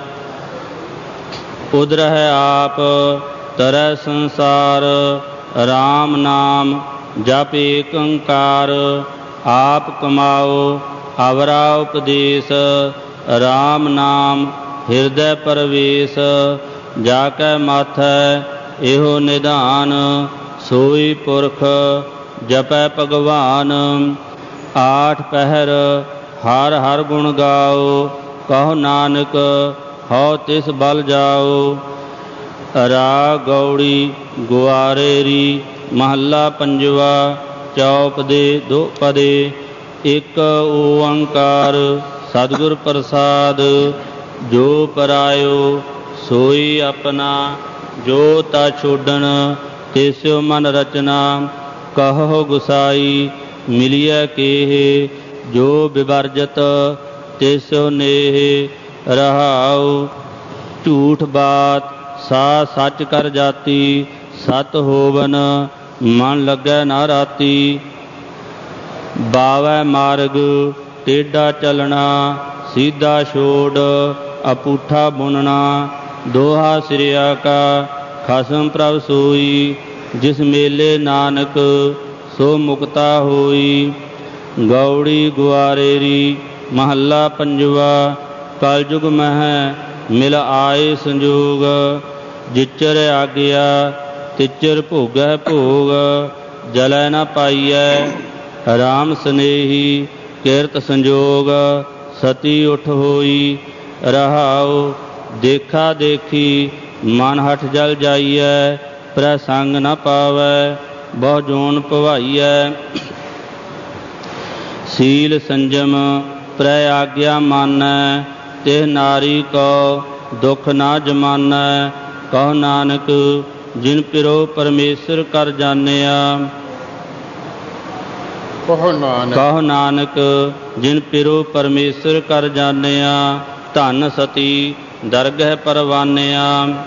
ਉਦਰਹਿ ਆਪ ਤਰੈ ਸੰਸਾਰ, ਰਾਮ ਨਾਮ ਜਪ ਏਕ ਓੰਕਾਰ। ਆਪ ਕਮਾਓ ਅਵਰਾ ਉਪਦੇਸ਼, ਰਾਮ ਨਾਮ ਹਿਰਦੈ ਪਰਵੇਸ਼। ਜਾ ਕੈ ਮਾਥੈ ਇਹੋ ਨਿਧਾਨ, ਸੋਈ ਪੁਰਖ ਜਪੈ ਭਗਵਾਨ। ਆਠ ਪਹਿਰ ਹਰ ਹਰ ਗੁਣ ਗਾਓ, ਕਹੋ ਨਾਨਕ ਹਉ ਤਿਸ ਬਲ ਜਾਓ। ਰਾਗ ਗੌੜੀ ਗੁਆਰੇਰੀ ਮਹੱਲਾ ਪੰਜਵਾ। ਚੌਪ ਦੇ ਦੋ ਪਦੇ, ਇੱਕ ਓੰਕਾਰ ਸਤਿਗੁਰ ਪ੍ਰਸਾਦ। ਜੋ ਪਰਾਇਓ ਸੋਈ ਆਪਣਾ, ਜੋ ਤਾ ਛੋਡਣ ਤਿਸਿਓ ਮਨ ਰਚਨਾ। ਕਹੋ ਗੁਸਾਈ ਮਿਲਿਐ ਕੇਹ, ਜੋ ਬਿਵਰਜਤ ਤਿਸਿਓ ਨੇਹ। ਰਹਾਉ ਝੂਠ ਬਾਤ ਸਾ ਸੱਚ ਕਰ ਜਾਤੀ, ਸਤ ਹੋਵਨ ਮਨ ਲੱਗੈ ਨਾ ਰਾਤੀ। ਬਾਵੈ ਮਾਰਗ ਟੇਢਾ ਚਲਣਾ, ਸੀਧਾ ਛੋੜ ਅਪੂਠਾ ਬੁਣਨਾ। ਦੋਹਾ ਸਿਰਿਆ ਕਾ ਖਸਮ ਪ੍ਰਭ ਸੋਈ, ਜਿਸ ਮੇਲੇ ਨਾਨਕ ਸੋ ਮੁਕਤਾ ਹੋਈ। ਗੌੜੀ ਗੁਆਰੇਰੀ ਮਹੱਲਾ ਪੰਜਵਾ। ਕਲਯੁਗ ਮਹਿ ਮਿਲ ਆਏ ਸੰਜੋਗ, ਜਿਚਰ ਆਗਿਆ ਤਿਚਰ ਭੋਗੈ ਭੋਗ। ਜਲੈ ਨ ਪਾਈਐ ਰਾਮ ਸਨੇਹੀ, ਕਿਰਤ ਸੰਜੋਗ ਸਤੀ ਉਠ ਹੋਈ। ਰਹਾਉ ਦੇਖਾ ਦੇਖੀ ਮਨ ਹਠ ਜਲ ਜਾਈਐ, ਪ੍ਰਸੰਗ ਨ ਪਾਵੈ ਬਹੁ ਜੋਨ ਭਵਾਈਐ। ਸੀਲ ਸੰਜਮ ਪ੍ਰੈ ਆਗਿਆ ਮਾਨੈ, ਤਿਹ ਨਾਰੀ ਕੋ ਦੁਖ ਨਾ ਜਮਾਨੈ। ਕਹੋ ਨਾਨਕ ਜਿਨ ਪਿਰੋ ਪਰਮੇਸ਼ਰ ਕਰ ਜਾਣਿਆ। ਕਹੋ ਨਾਨਕ ਜਿਨ ਪਿਰੋ ਪਰਮੇਸ਼ਰ ਕਰ ਜਾਣਿਆ। ਧਨ ਸਤੀ ਦਰਗਹਿ ਪਰਵਾਨਿਆ।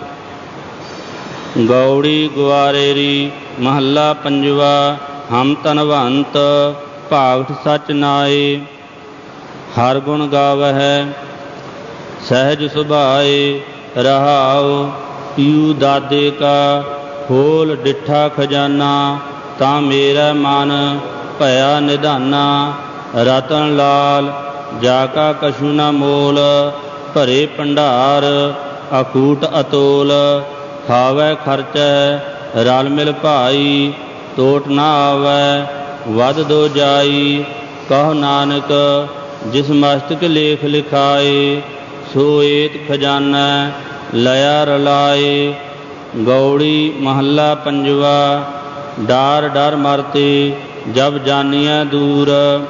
ਗੌੜੀ ਗੁਆਰੇਰੀ ਮਹੱਲਾ ਪੰਜਵਾ। ਹਮ ਧਨਵੰਤ ਭਾਗਤ ਸਚ ਨਾਏ, ਹਰ ਗੁਣ ਗਾਵਹਿ ਸਹਿਜ ਸੁਭਾਏ। ਰਹਾਉ ਪੀਊ ਦਾਦੇ ਕਾ ਖੋਲ ਡਿਠਾ ਖਜ਼ਾਨਾ, ਤਾਂ ਮੇਰਾ ਮਨ ਭਇਆ ਨਿਧਾਨਾ। ਰਤਨ ਲਾਲ ਜਾ ਕਾ ਕਛੂ ਨਾ ਮੋਲ, ਭਰੇ ਭੰਡਾਰ ਅਕੂਟ ਅਤੋਲ। ਖਾਵੈ ਖਰਚੈ ਰਲ ਮਿਲ ਭਾਈ, ਟੋਟ ਨਾ ਆਵੈ ਵਧ ਦੋ ਜਾਈ। ਕਹੋ ਨਾਨਕ ਜਿਸ ਮਸਤਕ ਲੇਖ ਲਿਖਾਏ, ਸੋ ਏਤ ਖਜ਼ਾਨਾ ਲਿਆ ਰਲਾਏ। ਗੌੜੀ ਮਹੱਲਾ ਪੰਜਵਾ। ਡਾਰ ਡਰ ਮਰਤੇ ਜਬ ਜਾਨੀਐ ਦੂਰ,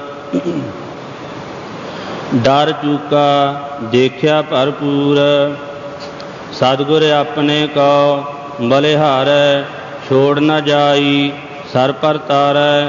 ਡਰ ਚੂਕਾ ਦੇਖਿਆ ਭਰਪੂਰ। ਸਤਿਗੁਰ ਆਪਣੇ ਕੋ ਬਲਿਹਾਰੈ, ਛੋੜ ਨ ਜਾਈ ਸਰ ਪਰ ਤਾਰੈ।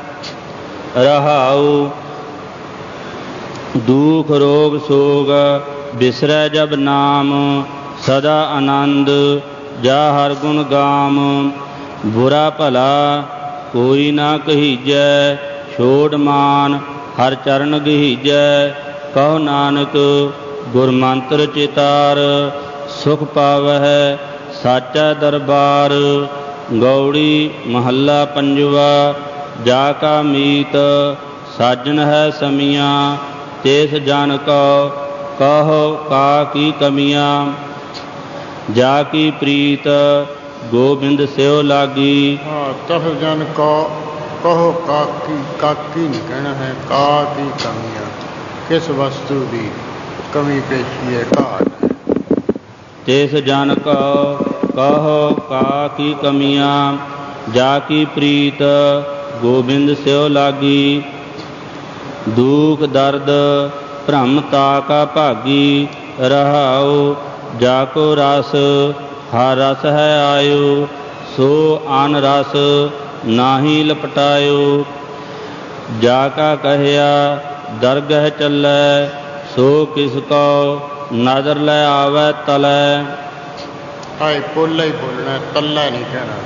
ਰਹਾਉ ਦੁਖ ਰੋਗ ਸੋਗ ਬਿਸਰੈ ਜਬ ਨਾਮ, ਸਦਾ ਆਨੰਦ ਜਾ ਹਰ ਗੁਣ ਗਾਮ। ਬੁਰਾ ਭਲਾ ਕੋਈ ਨਾ ਕਹੀਜੈ, ਛੋੜ ਮਾਨ ਹਰ ਚਰਨ ਗਹੀਜੈ। ਕਹੋ ਨਾਨਕ ਗੁਰ ਮੰਤਰ ਚਿਤਾਰ, ਸੁਖ ਪਾਵਹਿ ਸਾਚਾ ਦਰਬਾਰ। ਗੌੜੀ ਮਹੱਲਾ ਪੰਜਵਾ। ਜਾ ਕਾ ਮੀਤ ਸਾਜਨ ਹੈ ਸਮੀਆਂ, ਤਿਸ ਜਨ ਕੋ ਕਹੋ ਕਾ ਕੀ ਕਮੀਆਂ। ਜਾ ਕੀ ਪ੍ਰੀਤ ਗੋਬਿੰਦ ਸਿਓ ਲਾਗੀ। ਤਹ ਜਨ ਕੋ ਕਹੋ ਕਾਕੀ ਨਹੀਂ ਕਹਿਣਾ ਹੈ, ਕਾ ਕੀ ਕਮੀਆਂ। ਕਿਸ ਵਸਤੂ ਦੀ ਕਮੀ ਪੇਸ਼ੀ ਹੈ, ਘਾਟ ਹੈ। ਤਿਸ ਜਨ ਕੋ ਕਹੋ ਕਾ ਕੀ ਕਮੀਆਂ। ਜਾ ਕੀ ਪ੍ਰੀਤ ਗੋਬਿੰਦ ਸਿਓ ਲਾਗੀ। ਦੁਖ ਦਰਦ ਭ੍ਰਮ ਤਾ ਕਾ ਭਾਗੀ, ਰਹਾਉ ਜਾ ਕੋ ਰਸ ਹਰ ਰਸ ਹੈ ਆਇਓ। ਸੋ ਅਨ ਰਸ ਨਾਹੀ ਲਪਟਾਇਓ। ਜਾ ਕਾ ਕਹਿਆ ਦਰਗਹ ਚੱਲੈ, ਸੋ ਕਿਸ ਕੋ ਨਦਰ ਲੈ ਆਵੈ ਤਲੈ। ਹਾਏ ਪੋਲਾ ਹੀ ਬੋਲਣਾ, ਤੱਲਾ ਨਹੀਂ ਕਹਿਣਾ।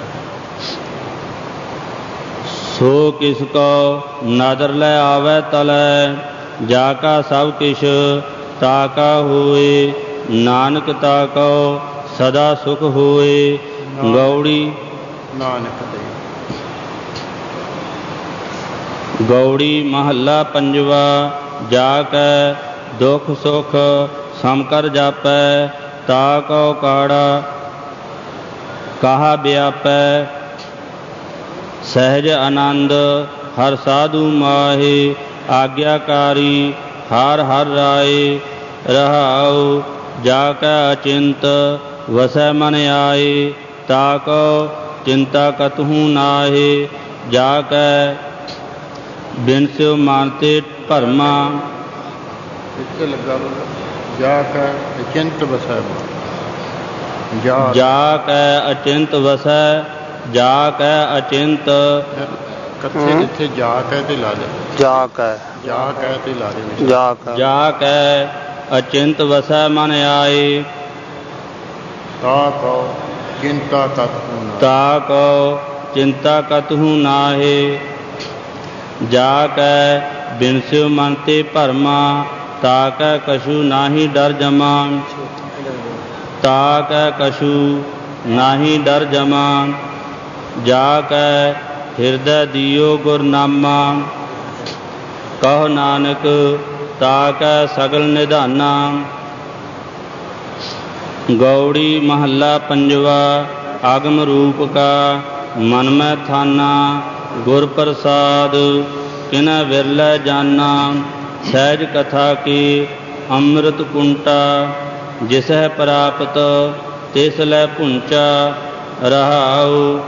ਸੋ ਕਿਸ ਕੋ ਨਦਰ ਲੈ ਆਵੈ ਤਲੈ। ਜਾ ਕਾ ਸਭ ਕਿਛ ਤਾ ਕਾ ਹੋਏ, ਨਾਨਕ ਤਾ ਕੋ ਸਦਾ ਸੁਖ ਹੋਏ। ਗੌੜੀ ਨਾਨਕ ਦੇ। ਗੌੜੀ ਮਹੱਲਾ ਪੰਜਵਾ। ਜਾ ਕੈ ਦੁਖ ਸੁਖ ਸਮ ਕਰ ਜਾਪੈ, ਤਾ ਕਉ ਕਾੜਾ ਕਹਾ ਵਿਆਪੈ। ਸਹਿਜ ਆਨੰਦ ਹਰ ਸਾਧੂ ਮਾਹੇ, ਆਗਿਆਕਾਰੀ ਹਰ ਹਰ ਰਾਏ। ਰਹਾਉ ਜਾ ਕੈ ਅਚਿੰਤ ਵਸੈ ਮਨ ਆਏ, ਤਾ ਕਉ ਚਿੰਤਾ ਕਤਹੂ ਨਾਹੇ। ਜਾ ਕੈ ਬਿਨਸਿਓ ਮਾਨਤੇ ਭਰਮਾ। ਇੱਥੇ ਲੱਗਾ ਜਾ ਕੈ ਅਚਿੰਤ ਵਸੈ। ਜਾ ਕੈ ਅਚਿੰਤ ਵਸੈ, ਜਾ ਕੈ ਅਚਿੰਤ। ਕੱਥੇ ਜਿੱਥੇ ਜਾ ਕੈ ਤੇ ਲਾ ਦੇ। ਜਾ ਕੈ ਤੇ ਲਾ ਦੇ। ਜਾ ਕੈ ਅਚਿੰਤ ਵਸੈ ਮਨ ਆਏ, ਤਾ ਕਉ ਚਿੰਤਾ ਕਤਹੂ ਨਾਹੇ। ਤਾ ਕਉ ਚਿੰਤਾ ਕਤਹੂ ਨਾਹੇ। ਜਾ ਕੈ ਬਿਨਸਿਓ ਮਨ ਤੇ ਭਰਮਾ, ਤਾ ਕੈ ਕਛੂ ਨਾਹੀ ਡਰ ਜਮਾ। ਤਾ ਕੈ ਕਛੂ ਨਾਹੀ ਡਰ ਜਮਾ। ਜਾ ਕੈ ਹਿਰਦੈ ਦਿਓ ਗੁਰਨਾਮਾ। ਕਹੋ ਨਾਨਕ ਤਾ ਕੈ ਸਗਲ ਨਿਧਾਨਾ। ਗੌੜੀ ਮਹੱਲਾ ਪੰਜਵਾ। ਆਗਮ ਰੂਪ ਕਾ ਮਨ ਮੈਂ ਥਾਨਾ, ਗੁਰ ਪ੍ਰਸਾਦ ਕਿਨੈ ਵਿਰਲੈ ਜਾਨਾ। ਸਹਿਜ ਕਥਾ ਕੀ ਅੰਮ੍ਰਿਤ ਕੁੰਟਾ, ਜਿਸਹਿ ਪ੍ਰਾਪਤ ਤਿਸ ਲੈ ਪੁੰਚਾ। ਰਹਾਉ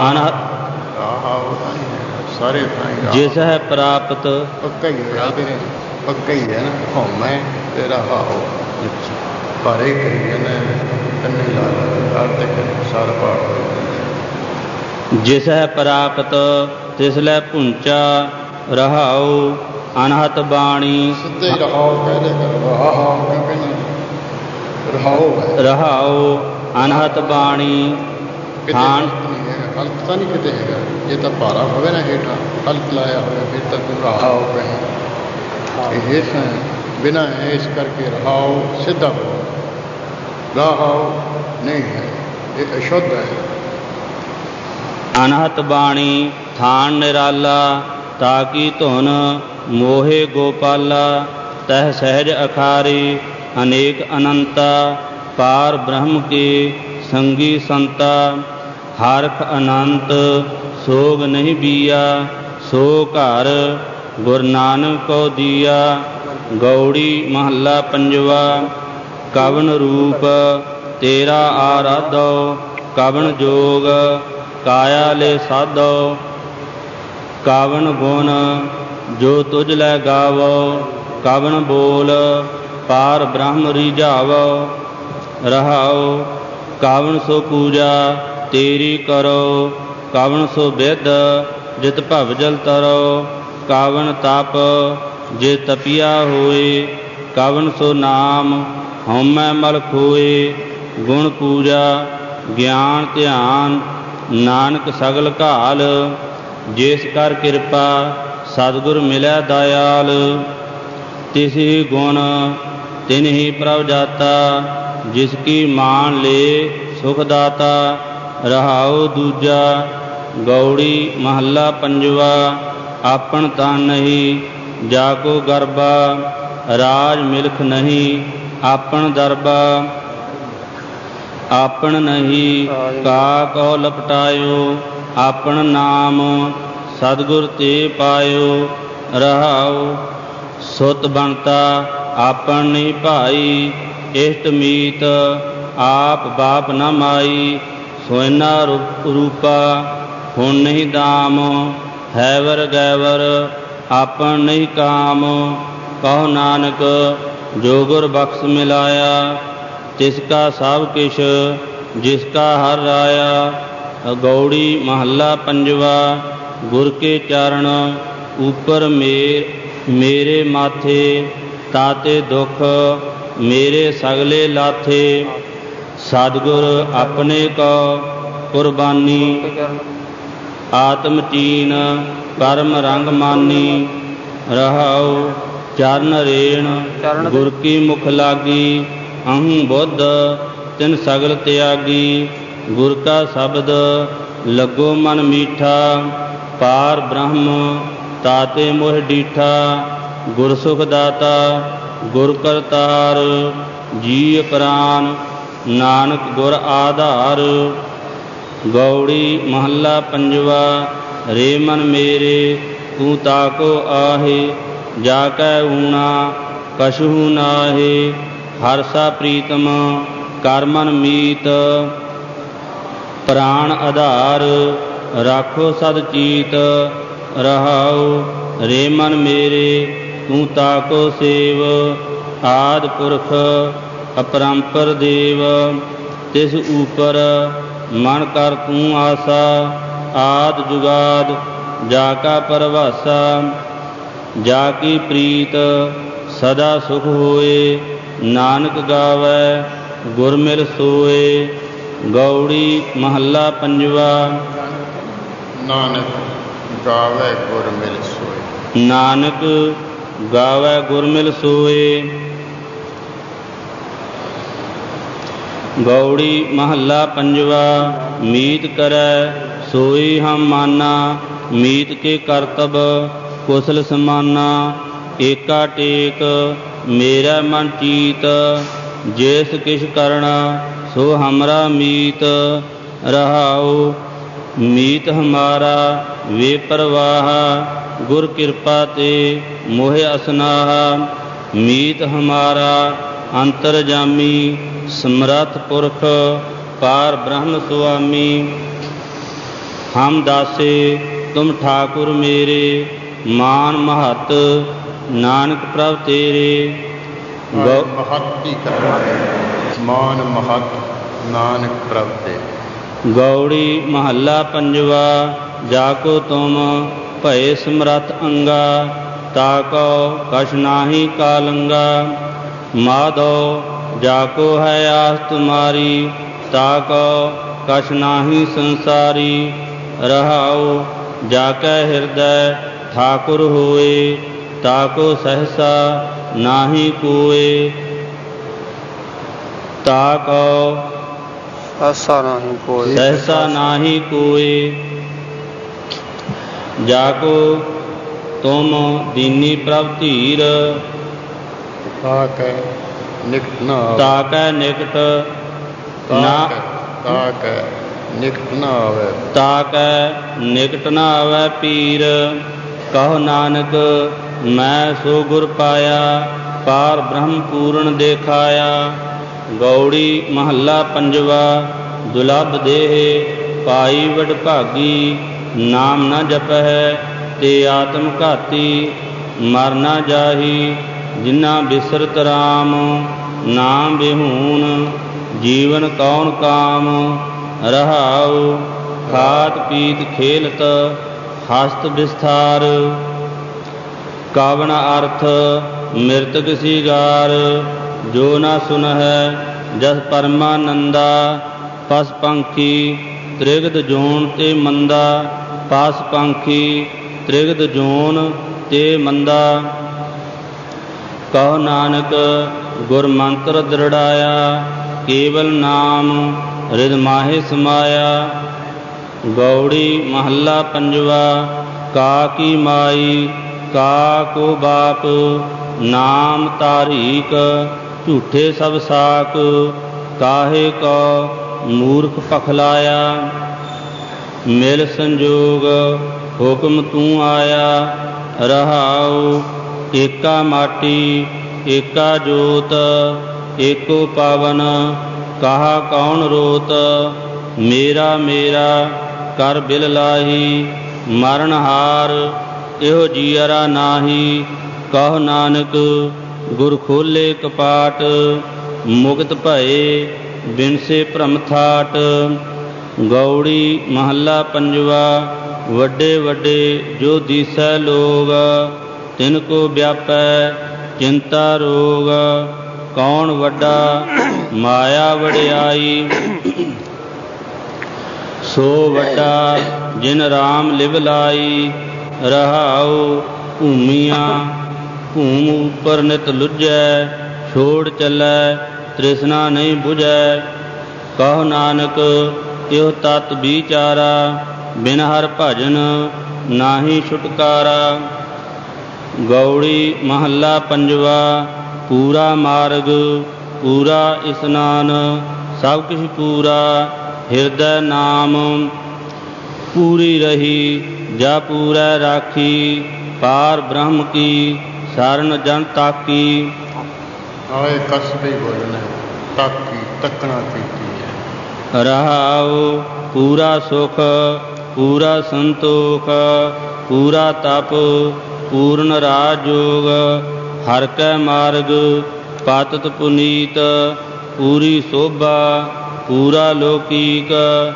ਸਾਰੇ ਜਿਸਹਿ ਪ੍ਰਾਪਤ। ਪੱਕਾ ਹੀ ਹੋਇਆ ਤੇਰੇ, ਪੱਕਾ ਹੀ ਹੈ ਨਾ। ਹਉਮੈ ਤੇ ਰਹਾਉ ਭਾਰੇ ਕਰੀ ਨੇ ਕੰਨੇ ਲਾ ਤੇ ਸਾਰਾ ਪਾਠ। ਜਿਸਹਿ ਪ੍ਰਾਪਤ ਤਿਸ ਲੈ ਪੁੰਚਾ। ਰਹਾਉ ਅਨਹਤ ਬਾਣੀ। ਸਿੱਧੇ ਰਹਾਉ ਕਹਿ ਦੇ ਕਰ। ਰਹਾਉ ਅਨਹਤ ਬਾਣੀ। ਹਲਕ ਤਾਂ ਨਹੀਂ ਕਿਤੇ ਹੈਗਾ। ਜੇ ਤਾਂ ਭਾਰਾ ਹੋਵੇ ਨਾ ਹੇਠਾਂ ਹਲਕ ਲਾਇਆ ਹੋਵੇ, ਫਿਰ ਤਾਂ ਤੂੰ ਰਹਾਉ ਕਹੇ। ਇਹ ਬਿਨਾਂ ਇਸ ਕਰਕੇ ਰਹਾਉ ਸਿੱਧਾ ਬੋਲ। ਰਹਾਉ ਨਹੀਂ ਹੈ, ਇਹ ਅਸ਼ੁੱਧ ਹੈ। ਅਨਹਤ ਬਾਣੀ ਥਾਨ ਨਿਰਾਲਾ, ਤਾਕੀ ਧੁਨ ਮੋਹੇ ਗੋਪਾਲਾ। ਤਹ ਸਹਿਜ ਅਖਾਰੀ ਅਨੇਕ ਅਨੰਤਾ, ਪਾਰ ਬ੍ਰਹਮ ਕੇ ਸੰਗੀ ਸੰਤਾ। ਹਰਖ ਅਨੰਤ ਸੋਗ ਨਹੀਂ ਬੀਆ, ਸੋ ਘਰ ਗੁਰ ਨਾਨਕ ਕੋ ਦੀਆ। ਗੌੜੀ ਮਹੱਲਾ ਪੰਜਵਾ। ਕਵਨ ਰੂਪ ਤੇਰਾ ਆਰਾਧੋ, ਕਵਨ ਜੋਗ ਕਾਇਆ ਲੈ ਸਾਧੋ। ਕਵਨ ਗੁਣ ਜੋ ਤੁਝ ਲੈ ਗਾਵੋ, ਕਵਨ ਬੋਲ ਪਾਰ ਬ੍ਰਹਮ ਰੀਝਾਵੋ। ਰਹਾਉ ਕਵਨ ਸੋ ਪੂਜਾ ਤੇਰੀ ਕਰੋ, ਕਵਨ ਸੋ ਬਿਦ ਜਿਤ ਭਵ ਜਲ ਤਰੋ। ਕਵਨ ਤਪ ਜੇ ਤਪਿਆ ਹੋਏ, ਕਵਨ ਸੋ ਨਾਮ ਹਉਮੈ ਮਲ ਖੋਏ। ਗੁਣ ਪੂਜਾ ਗਿਆਨ ਧਿਆਨ ਨਾਨਕ ਸਗਲ ਘਾਲ। ਜਿਸ ਕਰ ਕਿਰਪਾ ਸਤਿਗੁਰ ਮਿਲੈ ਦਇਆਲ। ਤਿਸੀ ਗੁਣ ਤਿਨਹੀ ਪ੍ਰਭ ਜਾਤਾ ਜਿਸ ਕੀ ਮਾਨ ਲੇ ਸੁਖ ਦਾਤਾ। ਰਹਾਉ ਦੂਜਾ ਗੌੜੀ ਮਹੱਲਾ ਪੰਜਵਾ। ਆਪਨ ਤਨ ਨਹੀਂ ਜਾ ਕੋ ਗਰਬਾ ਰਾਜ ਮਿਲਖ ਨਹੀਂ ਆਪਨ ਦਰਬਾ। ਆਪਨ ਨਹੀਂ ਕਾ ਕੋ ਲਪਟਾਇਓ ਆਪਨ ਨਾਮ ਸਤਿਗੁਰ ਤੇ ਪਾਇਓ। ਰਹਾਉ ਸੁਤ ਬਣਤਾ ਆਪਨ ਨਹੀਂ ਭਾਈ ਇਸ਼ਟ ਮੀਤ ਆਪ ਬਾਪ ਨ ਮਾਈ। ਸੋਇਨਾ ਰੂਪਾ ਹੁਣ ਨਹੀਂ ਦਾਮ ਹੈਵਰ ਗੈਵਰ ਆਪਨ ਨਹੀਂ ਕਾਮ। ਕਹੋ ਨਾਨਕ ਜੋ ਗੁਰ ਬਖਸ਼ ਮਿਲਾਇਆ ਤਿਸ ਕਾ ਸਭ ਕਿਛ ਜਿਸ ਕਾ ਹਰ ਰਾਇਆ। ਗੌੜੀ ਮਹੱਲਾ ਪੰਜਵਾ। ਗੁਰ ਕੇ ਚਰਨ ਉਪਰ ਮੇਰੇ ਮਾਥੇ ਤਾਤੇ ਦੁਖ ਮੇਰੇ ਸਗਲੇ ਲਾਥੇ। ਸਤਿਗੁਰ ਆਪਣੇ ਕੋ ਕੁਰਬਾਨੀ ਆਤਮ ਚੀਨ ਕਰਮ ਰੰਗ ਮਾਨੀ। ਰਹਾਉ ਚਰਨ ਰੇਣ ਗੁਰ ਕੀ ਮੁਖ ਲਾਗੀ ਅਹੰ ਬੁੱਧ ਤਿਨ ਸਗਲ ਤਿਆਗੀ। ਗੁਰ ਕਾ ਸ਼ਬਦ ਲੱਗੋ ਮਨ ਮੀਠਾ ਪਾਰ ਬ੍ਰਹਮ ਤਾਤੇ ਮੋਹ ਡੀਠਾ। ਗੁਰ ਸੁਖ ਦਾਤਾ ਗੁਰ ਕਰਤਾਰ ਜੀ ਪ੍ਰਾਨ ਨਾਨਕ ਗੁਰ ਆਧਾਰ। ਗੌੜੀ ਮਹੱਲਾ ਪੰਜਵਾ। ਰੇ ਮਨ ਮੇਰੇ ਤੂੰ ਤਾਕੋ ਆਹੇ ਜਾ ਕੈ ਊਣਾ ਕਛੂ ਨਾਹੇ। ਹਰਸਾ ਪ੍ਰੀਤਮ ਕਰ ਮਨ ਮੀਤ ਪ੍ਰਾਣ ਆਧਾਰ ਰਾਖੋ ਸਦ ਚੀਤ। ਰਹਾਉ ਰੇ ਮਨ ਮੇਰੇ ਤੂੰ ਤਾਕੋ ਸੇਵ ਆਦਿ ਪੁਰਖ ਅਪਰੰਪਰ ਦੇਵ। ਤਿਸ ਉਪਰ ਮਨ ਕਰ ਤੂੰ ਆਸਾ ਆਦਿ ਜੁਗਾਦ ਜਾ ਕਾ ਪਰਵਾਸਾ। ਜਾ ਕੀ ਪ੍ਰੀਤ ਸਦਾ ਸੁਖ ਹੋਏ ਨਾਨਕ ਗਾਵੈ ਗੁਰ ਮਿਲ ਸੋਏ। ਗੌੜੀ ਮਹੱਲਾ ਪੰਜਵਾ। ਨਾਨਕ ਗਾਵੈ ਗੁਰ ਮਿਲ ਸੋਏ। ਨਾਨਕ ਗਾਵੈ ਗੁਰ ਮਿਲ ਸੋਏ। ਗੌੜੀ ਮਹੱਲਾ ਪੰਜਵਾ। ਮੀਤ ਕਰੈ ਸੋਈ ਹਮ ਮਾਨਾ ਮੀਤ ਕੇ ਕਰਤਬ ਕੁਸਲ ਸਮਾਨਾ। ਏਕਾ ਟੇਕ ਮੇਰਾ ਮਨ ਚੀਤ ਜਿਸ ਕਿਛ ਕਰਣਾ ਸੋ ਹਮਰਾ ਮੀਤ। ਰਹਾਉ ਮੀਤ ਹਮਾਰਾ ਵੇ ਪ੍ਰਵਾਹ ਗੁਰ ਕਿਰਪਾ ਤੇ ਮੋਹਿ ਅਸਨਾਹ। ਮੀਤ ਹਮਾਰਾ ਅੰਤਰਜਾਮੀ ਸਮਰੱਥ ਪੁਰਖ ਪਾਰ ਬ੍ਰਹਮ ਸੁਆਮੀ। ਹਮ ਦਾਸੇ ਤੁਮ ਠਾਕੁਰ ਮੇਰੇ ਮਾਨ ਮਹਤ ਨਾਨਕ ਪ੍ਰਭ ਤੇਰੇ। ਮਹਤੀ ਮਾਨ ਮਹਤ ਨਾਨਕ ਪ੍ਰਭ ਤੇਰੇ। ਗੌੜੀ ਮਹੱਲਾ ਪੰਜਵਾ। ਜਾ ਕੋ ਤੁਮ ਭਏ ਸਮਰੱਥ ਅੰਗਾ ਤਾ ਕੋ ਕਛ ਨਾਹੀ ਕਾਲੰਗਾ। ਮਾਧੋ ਜਾ ਕੋ ਹੈ ਆਸ ਤੁਮਾਰੀ ਤਾ ਕੋ ਕਛ ਨਾਹੀ ਸੰਸਾਰੀ। ਰਹਾਉ ਜਾ ਕੈ ਹਿਰਦੈ ਠਾਕੁਰ ਹੋਏ ਤਾ ਕੋ ਸਹਸਾ ਨਾਹੀ ਕੋਏ। ਤਾ ਕੋ ਸਹਸਾ ਨਾਹੀ ਕੋਏ। ਜਾ ਕੋ ਤੁਮ ਦੀਨੀ ਪ੍ਰਭ ਧੀਰ ਤਾ ਕੈ ਨਿਕਟ ਨਾ ਤਾ ਕੈ ਨਿਕਟ ਨਾ ਤਾ ਕੈ ਨਿਕਟ ਨਾ ਆਵੈ। ਤਾ ਕੈ ਨਿਕਟ ਨਾ ਆਵੈ ਪੀਰ। ਕਹੋ ਨਾਨਕ ਮੈਂ ਸੋ ਗੁਰ ਪਾਇਆ ਪਾਰ ਬ੍ਰਹਮ ਪੂਰਨ ਦੇਖਾਇਆ। ਗੌੜੀ ਮਹੱਲਾ ਪੰਜਵਾ। ਦੁਲਭ ਦੇਹ ਪਾਈ ਵਡਭਾਗੀ ਨਾਮ ਨ ਜਪਹਿ ਤੇ ਆਤਮ ਘਾਤੀ। ਮਰ ਨ ਜਾਹੀ ਜਿਨ੍ਹਾਂ ਬਿਸਰਤ ਰਾਮ ਨਾਮ ਬਿਹੂਨ ਜੀਵਨ ਕੌਣ ਕਾਮ। ਰਹਾਉ ਖਾਤ ਪੀਤ ਖੇਲਤ ਹਸਤ ਵਿਸਥਾਰ ਕਵਣ ਅਰਥ ਮਿਰਤਕ ਸੀਗਾਰ। ਜੋ ਨਾ ਸੁਨਹਿ ਜਸ ਪਰਮਾਨੰਦਾ। ਪਸ ਪੰਖੀ ਤ੍ਰਿਗਦ ਜੋਨ ਤੇ ਮੰਦਾ, ਪਾਸ ਪੰਖੀ ਤ੍ਰਿਗਦ ਜੋਨ ਤੇ ਮੰਦਾ। ਕਹੋ ਨਾਨਕ ਗੁਰ ਮੰਤਰ ਦ੍ਰਿੜਾਇਆ, ਕੇਵਲ ਨਾਮ ਰਿਦ ਮਾਹੇ ਸਮਾਇਆ। ਗੌੜੀ ਮਹੱਲਾ ਪੰਜਵਾ। ਕਾ ਕੀ ਮਾਈ ਕਾ ਕੋ ਬਾਪ, ਨਾਮ ਤਾਰੀਕ ਝੂਠੇ ਸਭ ਸਾਕ। ਕਾਹੇ ਕੋ ਮੂਰਖ ਪਖਲਾਇਆ, ਮਿਲ ਸੰਜੋਗ ਹੁਕਮ ਤੂੰ ਆਇਆ। ਰਹਾਉ ਏਕਾ ਮਾਟੀ ਏਕਾ ਜੋਤ, ਏਕੋ ਪਾਵਨ ਕਹਾ ਕੌਣ ਰੋਤ। ਮੇਰਾ ਮੇਰਾ ਕਰ ਬਿਲ ਲਾਹੀ, ਮਰਨ ਹਾਰ ਇਹੋ ਜੀਅਰਾ ਨਾਹੀ। ਕਹੋ ਨਾਨਕ ਗੁਰ ਖੋਲੇ ਕਪਾਟ, ਮੁਕਤ ਭਏ ਬਿਨਸੇ ਭ੍ਰਮ ਥਾਟ। ਗੌੜੀ ਮਹੱਲਾ ਪੰਜਵਾ। ਵੱਡੇ ਵੱਡੇ ਜੋ ਦੀਸੈ ਲੋਗ, ਤਿਨ ਕੋ ਵਿਆਪੈ ਚਿੰਤਾ ਰੋਗ। ਕੌਣ ਵੱਡਾ ਮਾਇਆ ਵਡਿਆਈ, ਸੋ ਵੱਡਾ ਜਿਨ ਰਾਮ ਲਿਵ ਲਾਈ। ਰਹਾਉ ਭੂਮੀਆਂ ਭੂਮ ਉਪਰ ਨਿਤ ਲੁੱਝੈ, ਛੋੜ ਚੱਲੈ ਤ੍ਰਿਸ਼ਨਾ ਨਹੀਂ ਬੁਝੈ। ਕਹੋ ਨਾਨਕ ਇਹੋ ਤਤ ਵਿਚਾਰਾ, ਬਿਨ ਹਰ ਭਜਨ ਨਾਹੀ ਛੁਟਕਾਰਾ। ਗੌੜੀ ਮਹੱਲਾ ਪੰਜਵਾ। ਪੂਰਾ ਮਾਰਗ ਪੂਰਾ ਇਸਨਾਨ, ਸਭ ਕੁਛ ਪੂਰਾ ਹਿਰਦੈ ਨਾਮ। ਪੂਰੀ ਰਹੀ ਜਾ ਪੂਰੈ ਰਾਖੀ, ਪਾਰ ਬ੍ਰਹਮ ਕੀ ਸਰਨ ਜਨ ਤਾਕੀ। ਆਏ ਕਸਬੇ ਬੋਲਣਾ ਤਾਕੀ, ਤੱਕਣਾ ਕੀਤੀ ਹੈ। ਰਹਾਉ ਪੂਰਾ ਸੁਖ ਪੂਰਾ ਸੰਤੋਖ, ਪੂਰਾ ਤਪ ਪੂਰਨ ਰਾਜ ਜੋਗ। ਹਰ ਕੈ ਮਾਰਗ ਪਾਤਿਤ ਪੁਨੀਤ, ਪੂਰੀ ਸੋਭਾ ਪੂਰਾ ਲੋਕੀਕ।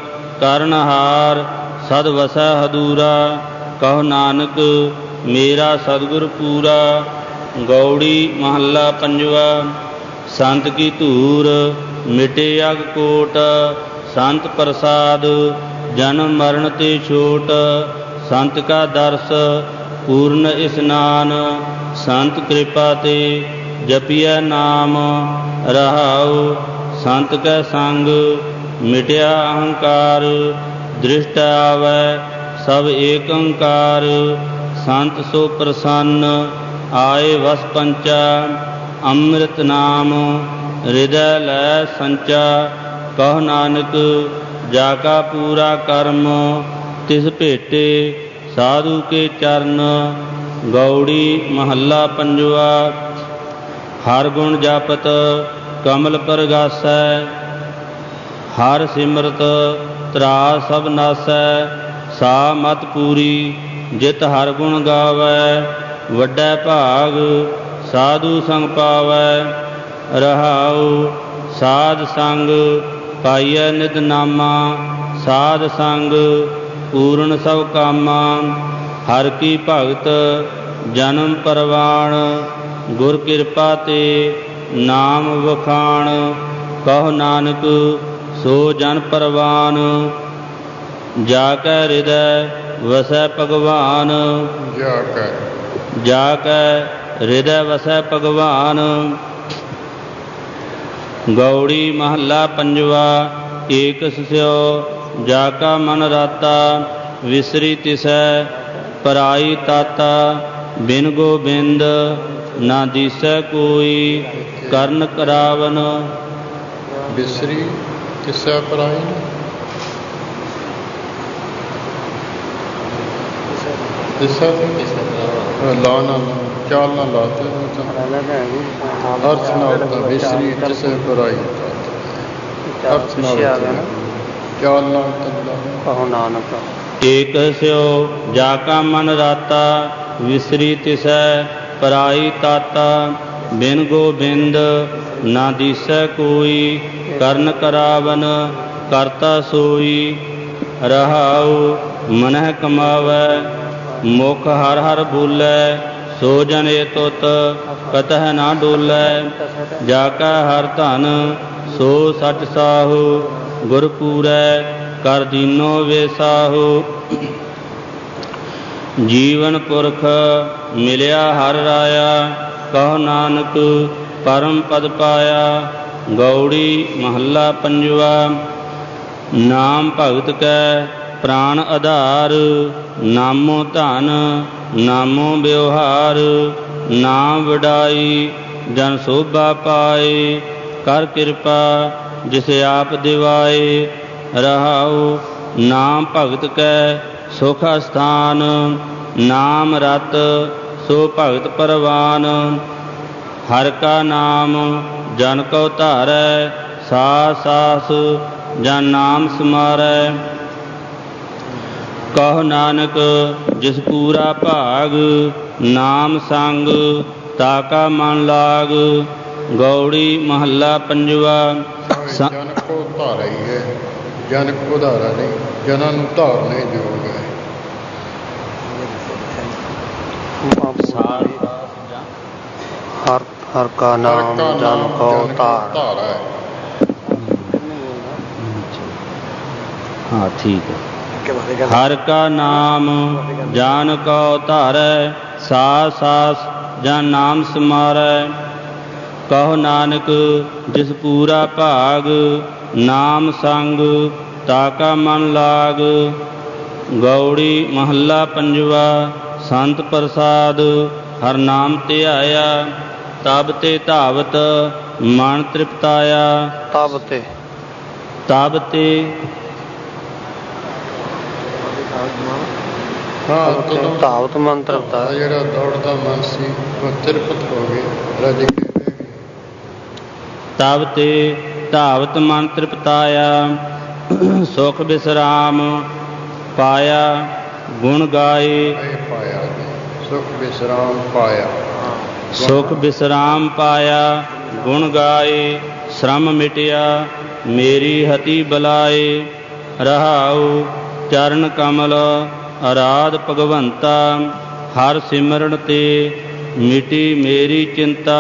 ਕਰਨਹਾਰ ਸਦ ਵਸੈ ਹਦੂਰਾ, ਕਹੋ ਨਾਨਕ ਮੇਰਾ ਸਤਿਗੁਰ ਪੂਰਾ। ਗੌੜੀ ਮਹੱਲਾ ਪੰਜਵਾ। ਸੰਤ ਕੀ ਧੂਰ ਮਿਟੇ ਅਗ ਕੋਟ, ਸੰਤ ਪ੍ਰਸਾਦ ਜਨਮ ਮਰਨ ਤੇ ਛੋਟ। ਸੰਤ ਕਾ ਦਰਸ ਪੂਰਨ ਇਸਨਾਨ, ਸੰਤ ਕਿਰਪਾ ਤੇ ਜਪੀਐ ਨਾਮ। ਰਹਾਉ ਸੰਤ ਕੈ ਸੰਗ ਮਿਟਿਆ ਅਹੰਕਾਰ, ਦ੍ਰਿਸ਼ਟ ਆਵੈ ਸਭ ਏਕੰਕਾਰ। ਸੰਤ ਸੋ ਪ੍ਰਸੰਨ ਆਏ ਵਸ ਪੰਚਾ, ਅੰਮ੍ਰਿਤ ਨਾਮ ਹਿਰਦੈ ਲੈ ਸੰਚਾ। ਕਹੋ ਨਾਨਕ ਜਾ ਕਾ ਪੂਰਾ ਕਰਮ, ਤਿਸ ਭੇਟੇ ਸਾਧੂ ਕੇ ਚਰਨ। ਗੌੜੀ ਮਹੱਲਾ ਪੰਜਵਾ। ਹਰ ਗੁਣ ਜਪਤ ਕਮਲ ਪਰਗਾਸੈ, ਹਰ ਸਿਮਰਤ ਤ੍ਰਾਸ ਸਭ ਨਾਸੈ। ਸਾ ਮਤ ਪੂਰੀ ਜਿਤ ਹਰ ਗੁਣ ਗਾਵੈ, ਵੱਡਾ ਭਾਗ ਸਾਧੂ ਸੰਗ ਪਾਵੈ। ਰਹਾਉ ਸਾਧ ਸੰਗ ਪਾਈਐ ਨਿਤ ਨਾਮਾ, ਸਾਧ ਸੰਗ ਪੂਰਨ ਸਭ ਕਾਮਾ। ਹਰ ਕੀ ਭਗਤ ਜਨਮ ਪਰਵਾਣ, ਗੁਰ ਕਿਰਪਾ ਤੇ ਨਾਮ ਵਖਾਣ। ਕਹੋ ਨਾਨਕ ਸੋ ਜਨ ਪਰਵਾਨ, ਜਾ ਕੈ ਹਿਰਦੈ ਵਸੈ ਭਗਵਾਨ। ਜਾ ਕੈ ਹਿਰਦੈ ਵਸੈ ਭਗਵਾਨ। ਗੌੜੀ ਮਹੱਲਾ ਪੰਜਵਾ। ਏਕ ਸਿਉ ਜਾ ਕਾ ਮਨ ਰਾਤਾ, ਵਿਸਰੀ ਤਿਸੈ ਪਰਾਈ ਤਾਤਾ। ਬਿਨ ਗੋਬਿੰਦ ਨਾ ਦੀਸੈ ਕੋਈ, ਕਰਨ ਕਰਾਵਨ। ਬਿਸਰੀ ਤਿਸੈ ਪਰਾਈ, ਤਿਸੈ ਲਾ ਨਾ ਚਾਲ ਨਾ ਲਾ ਤੇ ਅਰਥ ਨਾਲ ਤਾਂ ਬਿਸਰੀ ਤਿਸੈ ਪਰਾਈ, ਅਰਥ ਨਾਲ ਚਾਲ ਨਾਲ ਤਾਂ ਕਹੋ ਨਾਨਕ। ਏਕ ਸਿਉ ਜਾ ਕਾ ਮਨ ਰਾਤਾ, ਵਿਸਰੀ ਤਿਸੈ ਪਰਾਈ ਤਾਤਾ। ਬਿਨ ਗੋਬਿੰਦ ਨਾ ਦੀਸੈ ਕੋਈ, ਕਰਨ ਕਰਾਵਨ ਕਰਤਾ ਸੋਈ। ਰਹਾਉ ਮਨਹਿ ਕਮਾਵੈ ਮੁਖ ਹਰ ਹਰ ਬੋਲੈ, ਸੋ ਜਨ ਏ ਤੁਤ ਕਤਹਿ ਨਾ ਡੋਲੈ। ਜਾ ਕਾ ਹਰ ਧਨ ਸੋ ਸਚ ਸਾਹੋ। ਗੁਰ ਪੂਰੈ ਕਰ ਦੀਨੋ ਵੇ ਸਾਹੋ। ਜੀਵਨ ਪੁਰਖ ਮਿਲਿਆ ਹਰਿ ਰਾਇਆ, ਕਹੋ ਨਾਨਕ ਪਰਮ ਪਦ ਪਾਇਆ। ਗਉੜੀ ਮਹੱਲਾ ਪੰਜਵਾ। ਨਾਮ ਭਗਤ ਕੈ ਪ੍ਰਾਣ ਆਧਾਰ, ਨਾਮੋ ਧਨ ਨਾਮੋ ਵਿਵਹਾਰ। ਨਾਮ ਵਡਾਈ ਜਨ ਸੋਭਾ ਪਾਏ, ਕਰ ਕਿਰਪਾ ਜਿਸ ਆਪ ਦਿਵਾਏ। ਰਹਾਉ ਨਾਮ ਭਗਤ ਕੈ ਸੁਖ ਅਸਥਾਨ, ਨਾਮ ਰਤ ਸੋ ਭਗਤ ਪਰਵਾਨ। ਹਰਿ ਕਾ ਨਾਮ ਜਨ ਕਉ ਧਾਰੈ, ਸਾਸ ਸਾਸ ਜਨ ਨਾਮ ਸਮਾਰੈ। ਕਹੋ ਨਾਨਕ ਜਿਸ ਪੂਰਾ ਭਾਗ, ਨਾਮ ਸੰਗ ਤਾ ਕਾ ਮਨ ਲਾਗ। ਗਉੜੀ ਮਹੱਲਾ ਪੰਜਵਾ। ਜਨ ਕੋ ਧਾਰਾ ਹੀ ਹੈ, ਜਨ ਕੋ ਧਾਰਾ ਨਹੀਂ, ਜਨਾਂ ਨੂੰ ਧਾਰਨੇ ਯੋਗ ਹੈ। ਹਰ ਕਾ ਨਾਮ ਜਨ ਕੋ ਧਾਰਾ ਹੈ। ਹਾਂ ਠੀਕ ਹੈ। ਹਰਿ ਕਾ ਨਾਮ ਜਾਨ ਕਉ ਧਾਰੈ, ਸਾਸ ਸਾਸ ਜਨ ਨਾਮ ਸਮਾਰੈ। ਕਹੋ ਨਾਨਕ ਜਿਸ ਪੂਰਾ ਭਾਗ, ਨਾਮ ਸੰਗ ਤਾ ਕਾ ਮਨ ਲਾਗ। ਗਉੜੀ ਮਹੱਲਾ ਪੰਜਵਾ। ਸੰਤ ਪ੍ਰਸਾਦ ਹਰਿ ਨਾਮ ਧਿਆਇਆ, ਤਬ ਤੇ ਧਾਵਤ ਮਨ ਤ੍ਰਿਪਤਾਇਆ। ਤਬ ਤੇ ਧਾਵਤ ਮਨ ਤ੍ਰਿਪਤਾਇਆ। ਜਿਹੜਾ ਦੌੜਦਾ ਮਨ ਸੀ ਉਹ ਤ੍ਰਿਪਤ ਹੋ ਗਏ, ਰੱਜ ਕੇ ਬਹਿ ਗਏ। ਤਬ ਤੇ ਧਾਵਤ ਮਨ ਤ੍ਰਿਪਤਾਇਆ, ਸੁਖ ਵਿਸਰਾਮ ਪਾਇਆ ਗੁਣ ਗਾਏ। ਪਾਇਆ ਸੁਖ ਵਿਸਰਾਮ ਪਾਇਆ, ਸੁਖ ਵਿਸਰਾਮ ਪਾਇਆ ਗੁਣ ਗਾਏ। ਸ਼ਰਮ ਮਿਟਿਆ ਮੇਰੀ ਹਤੀ ਬਲਾਏ। ਰਹਾਉ ਚਰਨ ਕਮਲ ਅਰਾਧ ਭਗਵੰਤਾ, ਹਰ ਸਿਮਰਨ ਤੇ ਮਿਟੀ ਮੇਰੀ ਚਿੰਤਾ।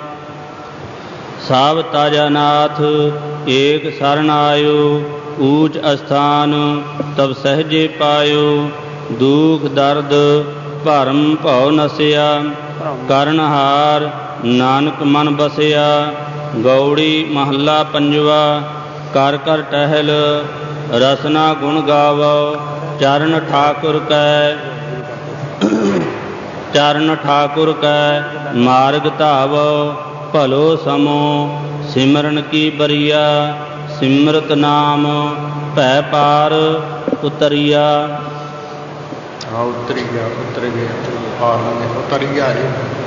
ਸਭ ਤਾਜਾ ਨਾਥ ਏਕ ਸਰਣ ਆਇਓ, ਊਚ ਅਸਥਾਨ ਤਬ ਸਹਜੇ ਪਾਇਓ। ਦੁਖ ਦਰਦ ਭਰਮ ਭਉ ਨਸਿਆ, ਕਰਨਹਾਰ ਨਾਨਕ ਮਨ ਬਸਿਆ। ਗਉੜੀ ਮਹੱਲਾ ਪੰਜਵਾ। ਕਰ ਕਰ ਟਹਿਲ ਰਸਨਾ ਗੁਣ ਗਾਵੋ, ਚਰਨ ਠਾਕੁਰ ਕੈ ਮਾਰਗ ਧਾਵੋ। ਭਲੋ ਸਮੋ ਸਿਮਰਨ ਕੀ ਬਰੀਆ, ਸਿਮਰਤ ਨਾਮ ਭੈ ਪਾਰ ਉਤਰੀਆ। ਉਤਰ ਗਿਆ, ਉਤਰ ਗਿਆ, ਉਤਰੀਆ ਜੀ।